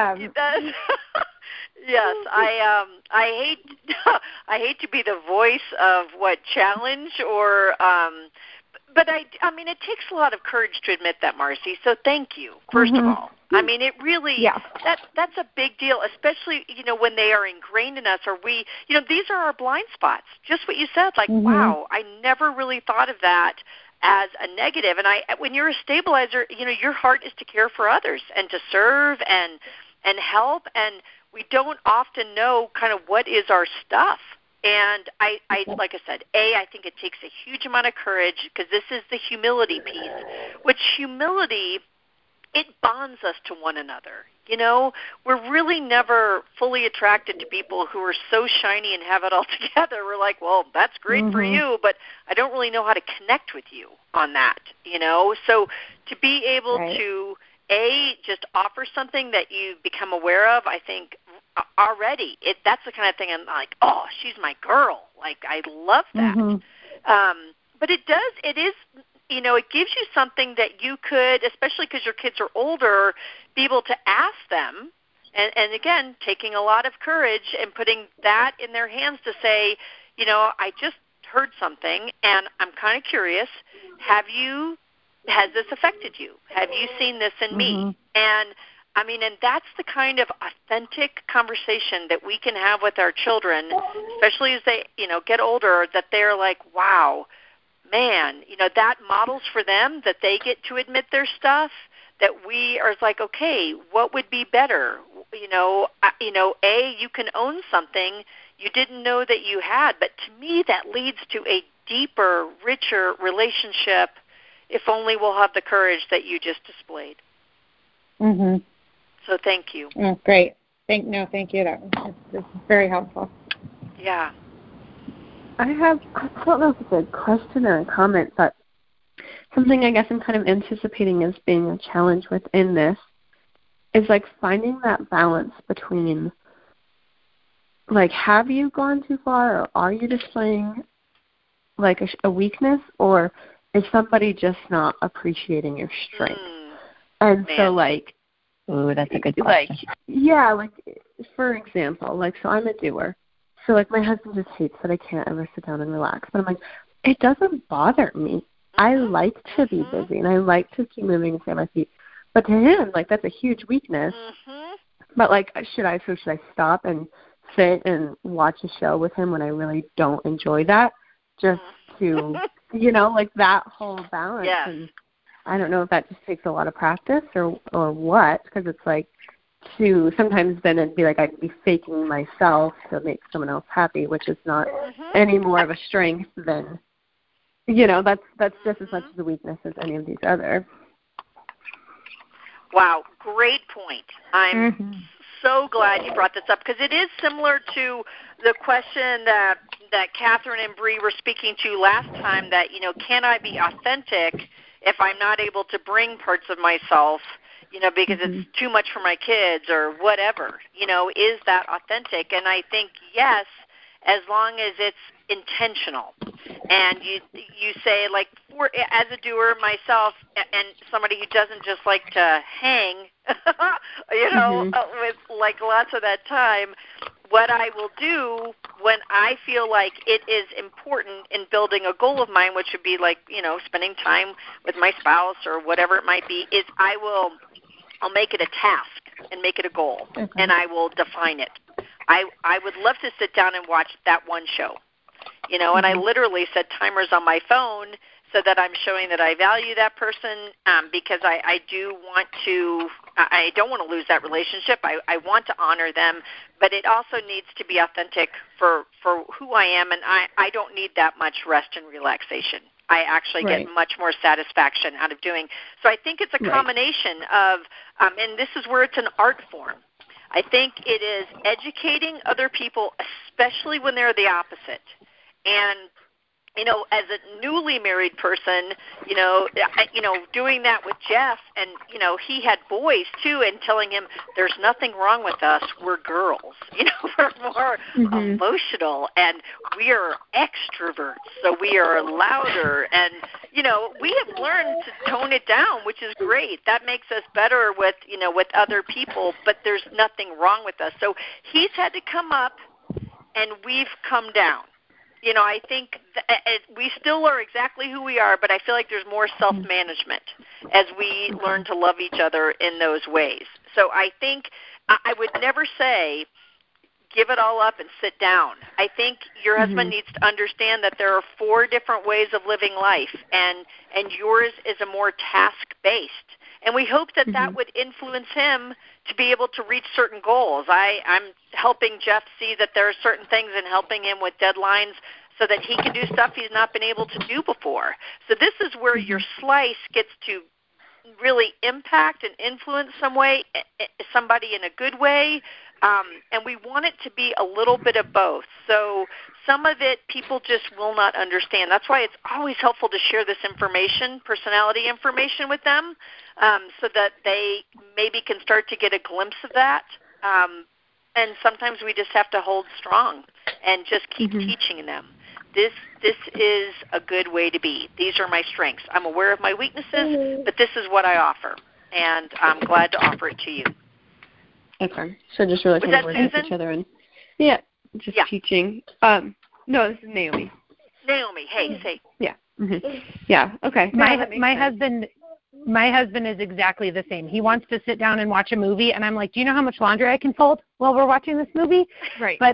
yes, I hate to be the voice of what challenge or but I mean it takes a lot of courage to admit that, Marcy. So thank you, first of all. I mean it really that's a big deal, especially when they are ingrained in us or we these are our blind spots. Just what you said, like wow, I never really thought of that as a negative. And when you're a stabilizer, your heart is to care for others and to serve and help, and we don't often know kind of what is our stuff. And I like I said, I think it takes a huge amount of courage because this is the humility piece, which humility, it bonds us to one another. We're really never fully attracted to people who are so shiny and have it all together. We're like, well, that's great for you, but I don't really know how to connect with you on that, So to be able to, just offer something that you become aware of, I think already, that's the kind of thing I'm like, oh, she's my girl. Like, I love that. But it is, it gives you something that you could, especially because your kids are older, be able to ask them, and again, taking a lot of courage and putting that in their hands to say, I just heard something, and I'm kind of curious, has this affected you? Have you seen this in me? And I mean, and that's the kind of authentic conversation that we can have with our children, especially as they, get older, that they're like, wow, man, that models for them that they get to admit their stuff, that we are like, okay, what would be better? You can own something you didn't know that you had, but to me that leads to a deeper, richer relationship if only we'll have the courage that you just displayed. So thank you. Oh, great. Thank you. This is very helpful. Yeah. I don't know if it's a question or a comment, but something I guess I'm kind of anticipating as being a challenge within this is like finding that balance between like, have you gone too far, or are you displaying like a weakness, or is somebody just not appreciating your strength? And so like, ooh, that's a good question. Like for example, like, so I'm a doer. So like my husband just hates that I can't ever sit down and relax. But I'm like, it doesn't bother me. I like to be busy and I like to keep moving and stay on my feet. But to him, like, that's a huge weakness. But like, should I stop and sit and watch a show with him when I really don't enjoy that? Just to, like that whole balance. Yes. And I don't know if that just takes a lot of practice or what, because it's like sometimes then it'd be like I'd be faking myself to make someone else happy, which is not any more of a strength than, that's just as much as a weakness as any of these other. Wow, great point. I'm so glad you brought this up because it is similar to the question that Catherine and Bree were speaking to last time, that, can I be authentic if I'm not able to bring parts of myself, because it's too much for my kids or whatever, is that authentic? And I think, yes, as long as it's intentional. And you say, like, as a doer myself and somebody who doesn't just like to hang, with like lots of that time, what I will do when I feel like it is important in building a goal of mine, which would be like, spending time with my spouse or whatever it might be, is I'll make it a task and make it a goal, and I will define it. I would love to sit down and watch that one show, and I literally set timers on my phone so that I'm showing that I value that person, because I don't want to lose that relationship. I want to honor them, but it also needs to be authentic for who I am, and I don't need that much rest and relaxation. I actually get much more satisfaction out of doing. So I think it's a combination of, and this is where it's an art form. I think it is educating other people, especially when they're the opposite. And as a newly married person, doing that with Jeff, and, he had boys, too, and telling him, there's nothing wrong with us. We're girls. We're more emotional, and we are extroverts, so we are louder. And, we have learned to tone it down, which is great. That makes us better with other people, but there's nothing wrong with us. So he's had to come up, and we've come down. I think we still are exactly who we are, but I feel like there's more self-management as we learn to love each other in those ways. So I think I would never say give it all up and sit down. I think your husband needs to understand that there are 4 different ways of living life, and yours is a more task-based. And we hope that that would influence him to be able to reach certain goals. I'm helping Jeff see that there are certain things and helping him with deadlines so that he can do stuff he's not been able to do before. So this is where your slice gets to really impact and influence somebody in a good way, and we want it to be a little bit of both. So some of it people just will not understand. That's why it's always helpful to share this information, personality information, with them, so that they maybe can start to get a glimpse of that. And sometimes we just have to hold strong and just keep teaching them. This is a good way to be. These are my strengths. I'm aware of my weaknesses, but this is what I offer, and I'm glad to offer it to you. Okay. So just really kind of working with each other and teaching. No, this is Naomi. Naomi, hey, say. Yeah. Yeah. Okay. My husband is exactly the same. He wants to sit down and watch a movie, and I'm like, do you know how much laundry I can fold while we're watching this movie? Right. But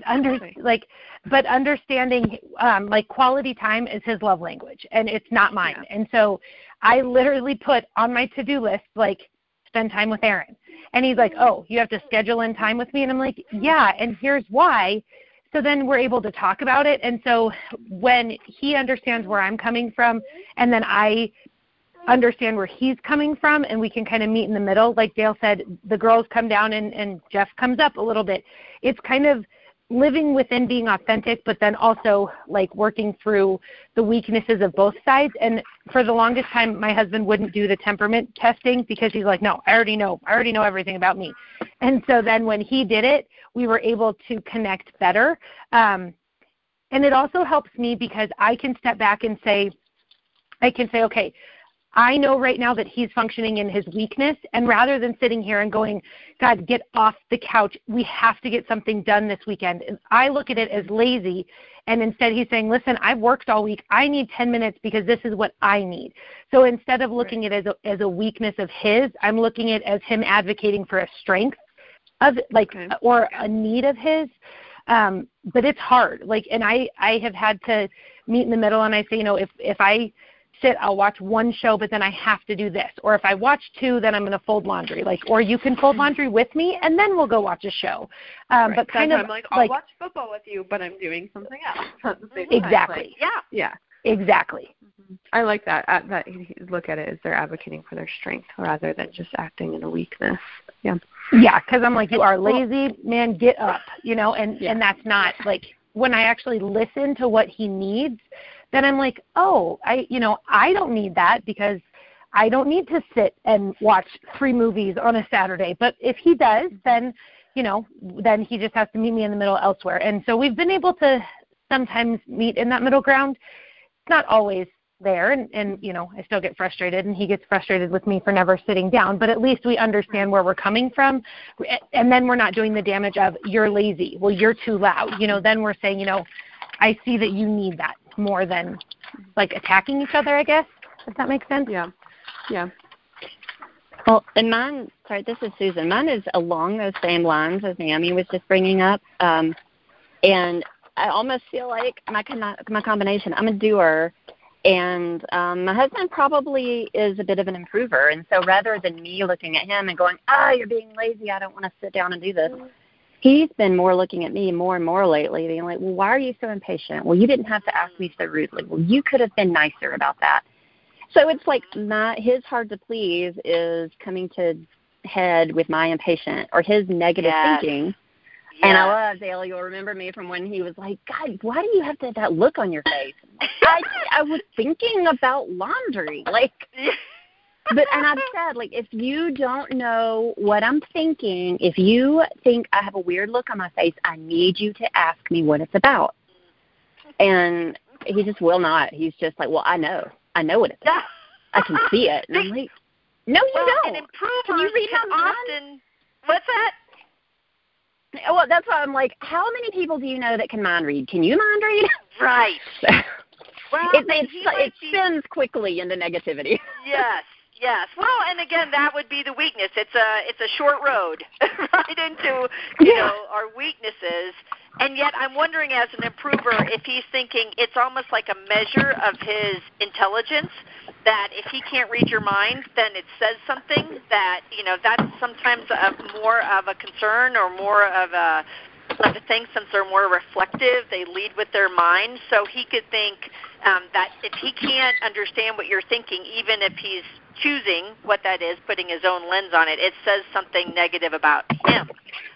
understanding quality time is his love language, and it's not mine. Yeah. And so I literally put on my to-do list, spend time with Aaron. And he's like, oh, you have to schedule in time with me? And I'm like, yeah, and here's why. So then we're able to talk about it. And so when he understands where I'm coming from, and then I understand where he's coming from, and we can kind of meet in the middle. Like Dale said, the girls come down and Jeff comes up a little bit. It's kind of living within being authentic, but then also working through the weaknesses of both sides. And for the longest time, my husband wouldn't do the temperament testing because he's like, no, I already know everything about me. And so then when he did it, we were able to connect better. And it also helps me because I can step back and say, okay, I know right now that he's functioning in his weakness, and rather than sitting here and going, God, get off the couch, we have to get something done this weekend, I look at it as lazy, and instead he's saying, listen, I've worked all week. I need 10 minutes because this is what I need. So instead of looking at it as a weakness of his, I'm looking at it as him advocating for a strength of or a need of his. But it's hard. And I have had to meet in the middle, and I say, if I sit, I'll watch one show, but then I have to do this. Or if I watch 2, then I'm going to fold laundry. Or you can fold laundry with me, and then we'll go watch a show. But kind of, I'll watch football with you, but I'm doing something else at the same exactly. time. Yeah. Exactly. I like that. That you look at it as they're advocating for their strength rather than just acting in a weakness. Yeah. Yeah, because I'm like, you are lazy, man. Get up. And that's not when I actually listen to what he needs. Then I'm like, oh, I don't need that because I don't need to sit and watch 3 movies on a Saturday. But if he does, then, then he just has to meet me in the middle elsewhere. And so we've been able to sometimes meet in that middle ground. It's not always there. And I still get frustrated, and he gets frustrated with me for never sitting down. But at least we understand where we're coming from. And then we're not doing the damage of you're lazy. Well, you're too loud. Then we're saying, I see that you need that more than attacking each other, I guess, if that makes sense. Yeah. Well, and mine, this is Susan. Mine is along those same lines as Naomi was just bringing up. And I almost feel like my combination, I'm a doer, and my husband probably is a bit of an improver. And so rather than me looking at him and going, you're being lazy, I don't want to sit down and do this, he's been more looking at me more and more lately, being like, well, why are you so impatient? Well, you didn't have to ask me so rudely. Well, you could have been nicer about that. So it's like his hard to please is coming to head with my impatient or his negative thinking Yeah. And I was, Ale, you'll remember me from when he was like, God, why do you have that look on your face? I was thinking about laundry. Like, and I've said, like, if you don't know what I'm thinking, if you think I have a weird look on my face, I need you to ask me what it's about. And he just will not. He's just like, well, I know what it's about. I can see it. And I'm like, no, you don't. And improvers can you read can often, what's that? Well, that's why I'm like, how many people do you know that can mind read? Can you mind read? Right. Well, it spins quickly into negativity. Yes. Well, and again, that would be the weakness. It's a short road right into our weaknesses. And yet, I'm wondering, as an improver, if he's thinking it's almost like a measure of his intelligence. That if he can't read your mind, then it says something that, that's sometimes more of a concern or more of a thing, since they're more reflective. They lead with their mind. So he could think that if he can't understand what you're thinking, even if he's choosing what that is, putting his own lens on it, it says something negative about him.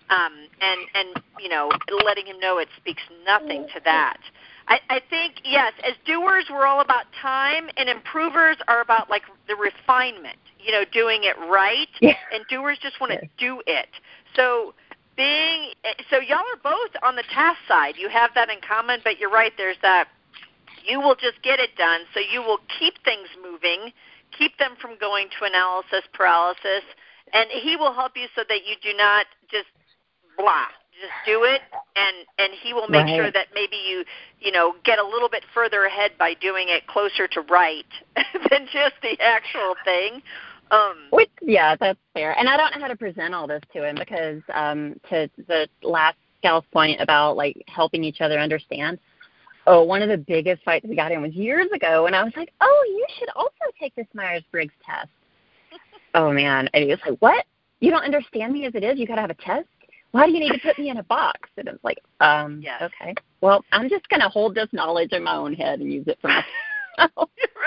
And letting him know it speaks nothing to that. I think, yes, as doers, we're all about time, and improvers are about, like, the refinement, doing it right, and doers just want to do it. So y'all are both on the task side. You have that in common, but you're right, there's that you will just get it done, so you will keep things moving, keep them from going to analysis paralysis, and he will help you so that you do not just blah. Just do it, and he will make sure that maybe you get a little bit further ahead by doing it closer to right than just the actual thing. That's fair. And I don't know how to present all this to him because to the last gal's point about, like, helping each other understand, one of the biggest fights we got in was years ago, and I was like, you should also take this Myers-Briggs test. Oh, man. And he was like, what? You don't understand me as it is? You got to have a test? Why do you need to put me in a box? And I was like, okay. Well, I'm just going to hold this knowledge in my own head and use it for myself.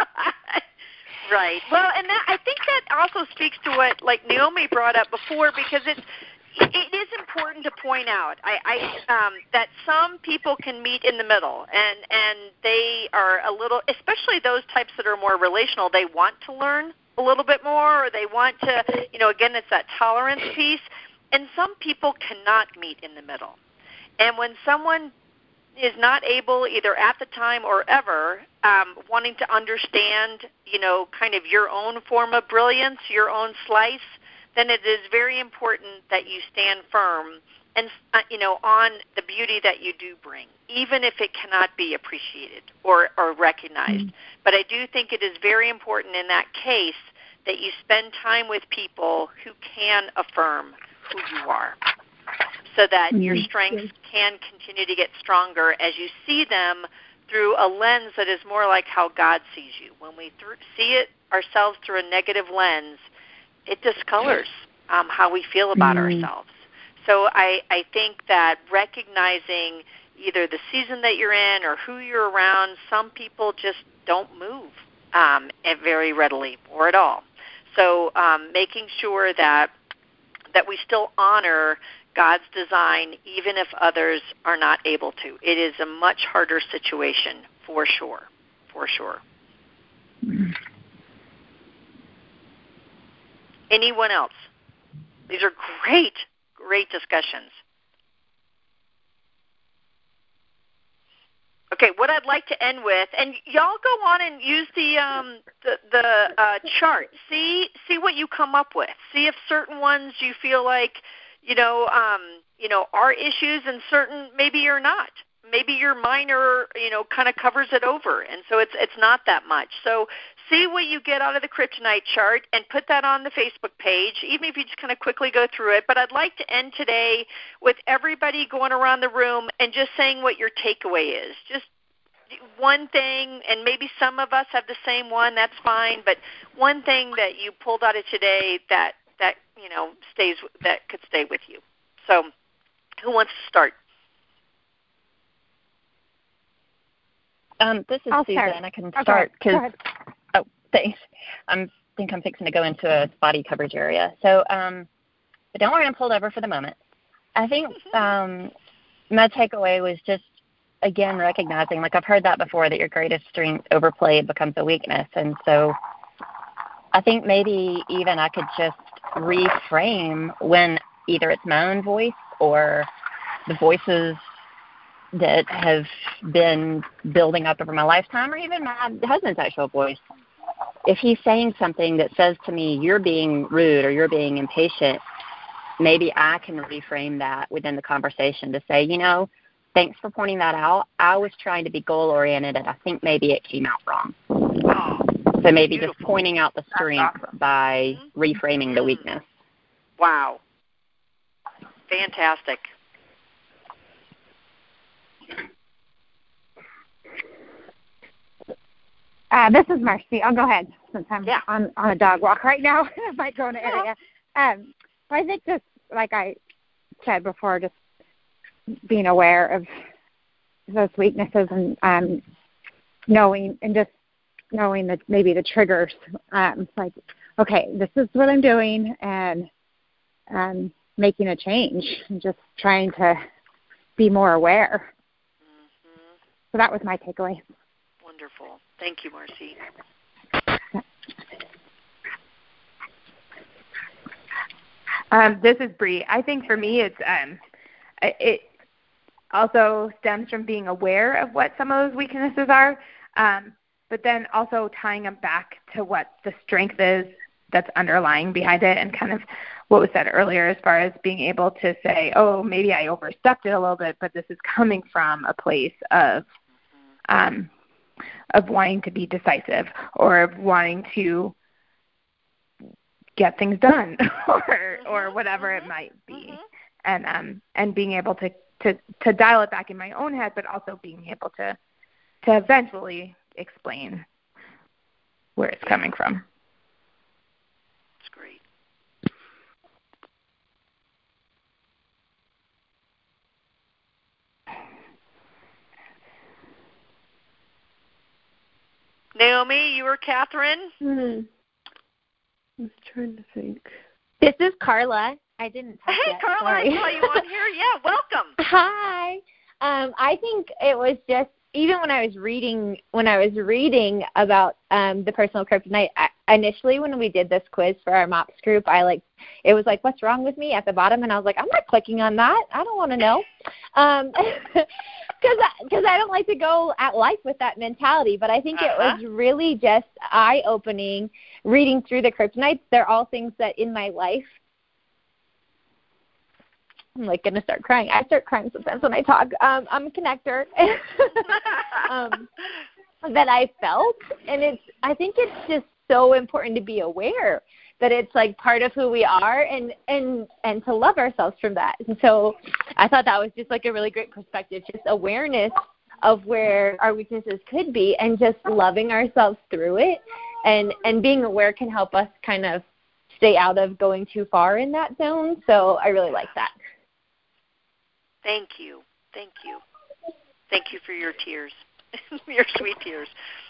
Right. Well, and I think that also speaks to what, like, Naomi brought up before, because it is important to point out that some people can meet in the middle, and they are a little, especially those types that are more relational, they want to learn a little bit more, or they want to, again, it's that tolerance piece. And some people cannot meet in the middle. And when someone is not able, either at the time or ever, wanting to understand, kind of your own form of brilliance, your own slice, then it is very important that you stand firm and, on the beauty that you do bring, even if it cannot be appreciated or recognized. But I do think it is very important in that case that you spend time with people who can affirm who you are, so that your strengths can continue to get stronger as you see them through a lens that is more like how God sees you. When we see it ourselves through a negative lens, it discolors how we feel about ourselves. So I think that recognizing either the season that you're in or who you're around, some people just don't move very readily or at all. So making sure that we still honor God's design, even if others are not able to. It is a much harder situation, for sure. Anyone else? These are great discussions. Okay, what I'd like to end with, and y'all go on and use the chart. See what you come up with. See if certain ones you feel like, are issues, and certain maybe you're not. Maybe your minor, kind of covers it over, and so it's not that much. So see what you get out of the kryptonite chart and put that on the Facebook page, even if you just kind of quickly go through it. But I'd like to end today with everybody going around the room and just saying what your takeaway is. Just one thing, and maybe some of us have the same one, that's fine, but one thing that you pulled out of today that could stay with you. So who wants to start? This is I'll Susan. start. I can start because thanks. I think I'm fixing to go into a body coverage area. So, but don't worry, I'm pulled over for the moment. I think my takeaway was just, again, recognizing, like I've heard that before, that your greatest strength overplayed becomes a weakness. And so I think maybe even I could just reframe when either it's my own voice or the voices that have been building up over my lifetime, or even my husband's actual voice. If he's saying something that says to me, you're being rude or you're being impatient, maybe I can reframe that within the conversation to say, thanks for pointing that out. I was trying to be goal-oriented, and I think maybe it came out wrong. Oh, so maybe beautiful. Just pointing out the strength by reframing the weakness. Wow. Fantastic. This is Marcy. I'll go ahead since I'm on a dog walk right now. I might go in an area. So I think just like I said before, just being aware of those weaknesses and knowing that maybe the triggers, like, okay, this is what I'm doing, and making a change and just trying to be more aware. Mm-hmm. So that was my takeaway. Wonderful. Thank you, Marcy. This is Bree. I think for me, it also stems from being aware of what some of those weaknesses are, but then also tying them back to what the strength is that's underlying behind it, and kind of what was said earlier as far as being able to say, oh, maybe I overstepped it a little bit, but this is coming from a place of wanting to be decisive, or of wanting to get things done, or whatever it might be, and being able to dial it back in my own head, but also being able to eventually explain where it's coming from. That's great. Naomi, you or Catherine? I was trying to think. This is Carla. I didn't talk Hey, yet. Carla, Sorry. I saw you on here. Yeah, welcome. Hi. I think it was just, even when I was reading about the personal kryptonite, initially when we did this quiz for our MOPS group, it was like, what's wrong with me at the bottom? And I was like, I'm not clicking on that. I don't want to know. Because I don't like to go at life with that mentality. But I think it was really just eye-opening reading through the kryptonites. They're all things that in my life, I'm like going to start crying. I start crying sometimes when I talk. I'm a connector that I felt. And I think it's just so important to be aware that it's like part of who we are, and to love ourselves from that. And so I thought that was just like a really great perspective, just awareness of where our weaknesses could be, and just loving ourselves through it. And being aware can help us kind of stay out of going too far in that zone. So I really like that. Thank you. Thank you. Thank you for your tears, your sweet tears.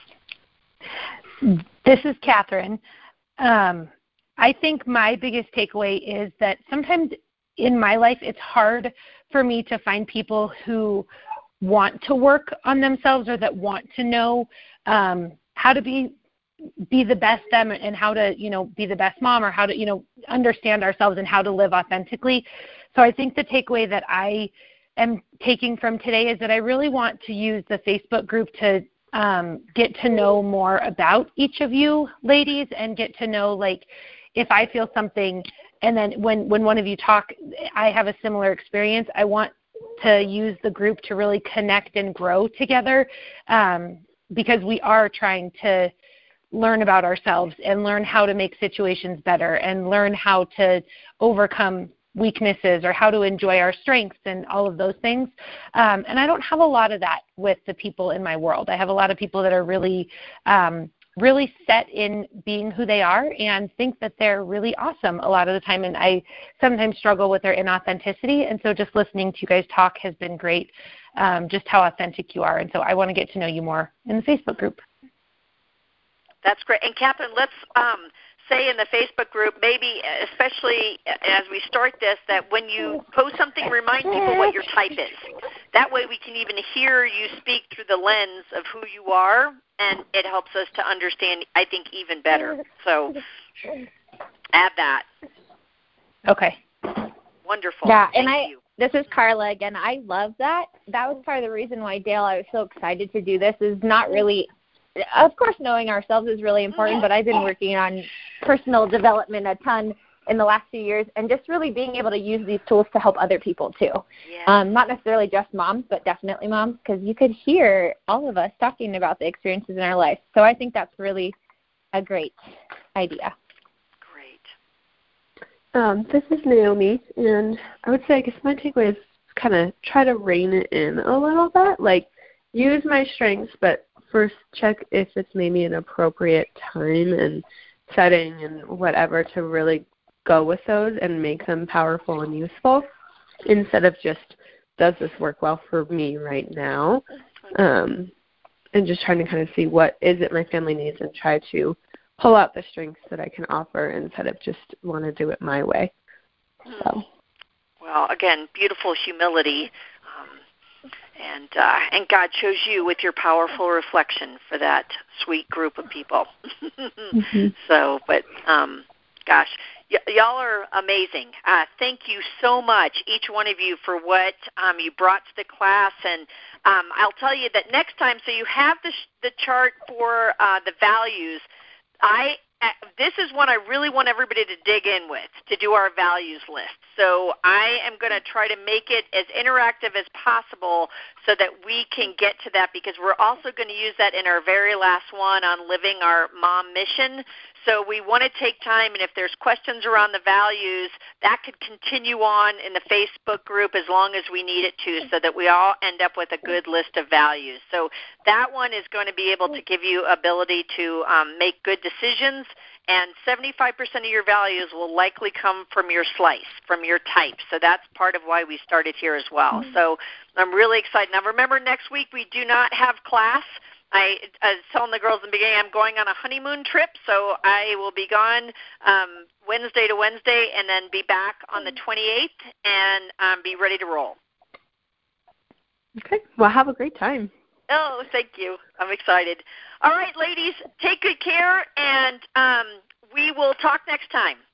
This is Catherine. I think my biggest takeaway is that sometimes in my life it's hard for me to find people who want to work on themselves, or that want to know how to be the best them, and how to, be the best mom, or how to, understand ourselves and how to live authentically. So I think the takeaway that I am taking from today is that I really want to use the Facebook group to get to know more about each of you ladies, and get to know, like, if I feel something, and then when one of you talk, I have a similar experience, I want to use the group to really connect and grow together, because we are trying to learn about ourselves and learn how to make situations better, and learn how to overcome weaknesses, or how to enjoy our strengths, and all of those things. And I don't have a lot of that with the people in my world. I have a lot of people that are really really set in being who they are, and think that they're really awesome a lot of the time. And I sometimes struggle with their inauthenticity. And so just listening to you guys talk has been great, just how authentic you are. And so I want to get to know you more in the Facebook group. That's great. And Catherine, let's say in the Facebook group, maybe especially as we start this, that when you post something, remind people what your type is. That way we can even hear you speak through the lens of who you are, and it helps us to understand, I think, even better. So add that. Okay. Wonderful. Yeah, Thank and you. This is Carla again. I love that. That was part of the reason why, Dale, I was so excited to do this, is not really, of course, knowing ourselves is really important, but I've been working on personal development a ton in the last few years, and just really being able to use these tools to help other people too. Yeah. Not necessarily just moms, but definitely moms, because you could hear all of us talking about the experiences in our life. So I think that's really a great idea. Great. This is Naomi, and I would say I guess my takeaway is kind of try to rein it in a little bit, like use my strengths, but first check if it's maybe an appropriate time and setting and whatever to really go with those and make them powerful and useful instead of just, does this work well for me right now? And just trying to kind of see what is it my family needs and try to pull out the strengths that I can offer instead of just want to do it my way. So. Well, again, beautiful humility, and God chose you with your powerful reflection for that sweet group of people. Mm-hmm. So, but gosh, y'all are amazing. Thank you so much, each one of you, for what you brought to the class. And I'll tell you that next time, so you have the chart for the values. This is one I really want everybody to dig in with, to do our values list. So I am going to try to make it as interactive as possible so that we can get to that, because we're also going to use that in our very last one on living our mom mission. So we want to take time, and if there's questions around the values, that could continue on in the Facebook group as long as we need it to, so that we all end up with a good list of values. So that one is going to be able to give you ability to make good decisions, and 75% of your values will likely come from your slice, from your type. So that's part of why we started here as well. So I'm really excited. Now remember, next week we do not have class. I was telling the girls in the beginning I'm going on a honeymoon trip, so I will be gone Wednesday to Wednesday and then be back on the 28th and be ready to roll. Okay. Well, have a great time. Oh, thank you. I'm excited. All right, ladies, take good care, and we will talk next time.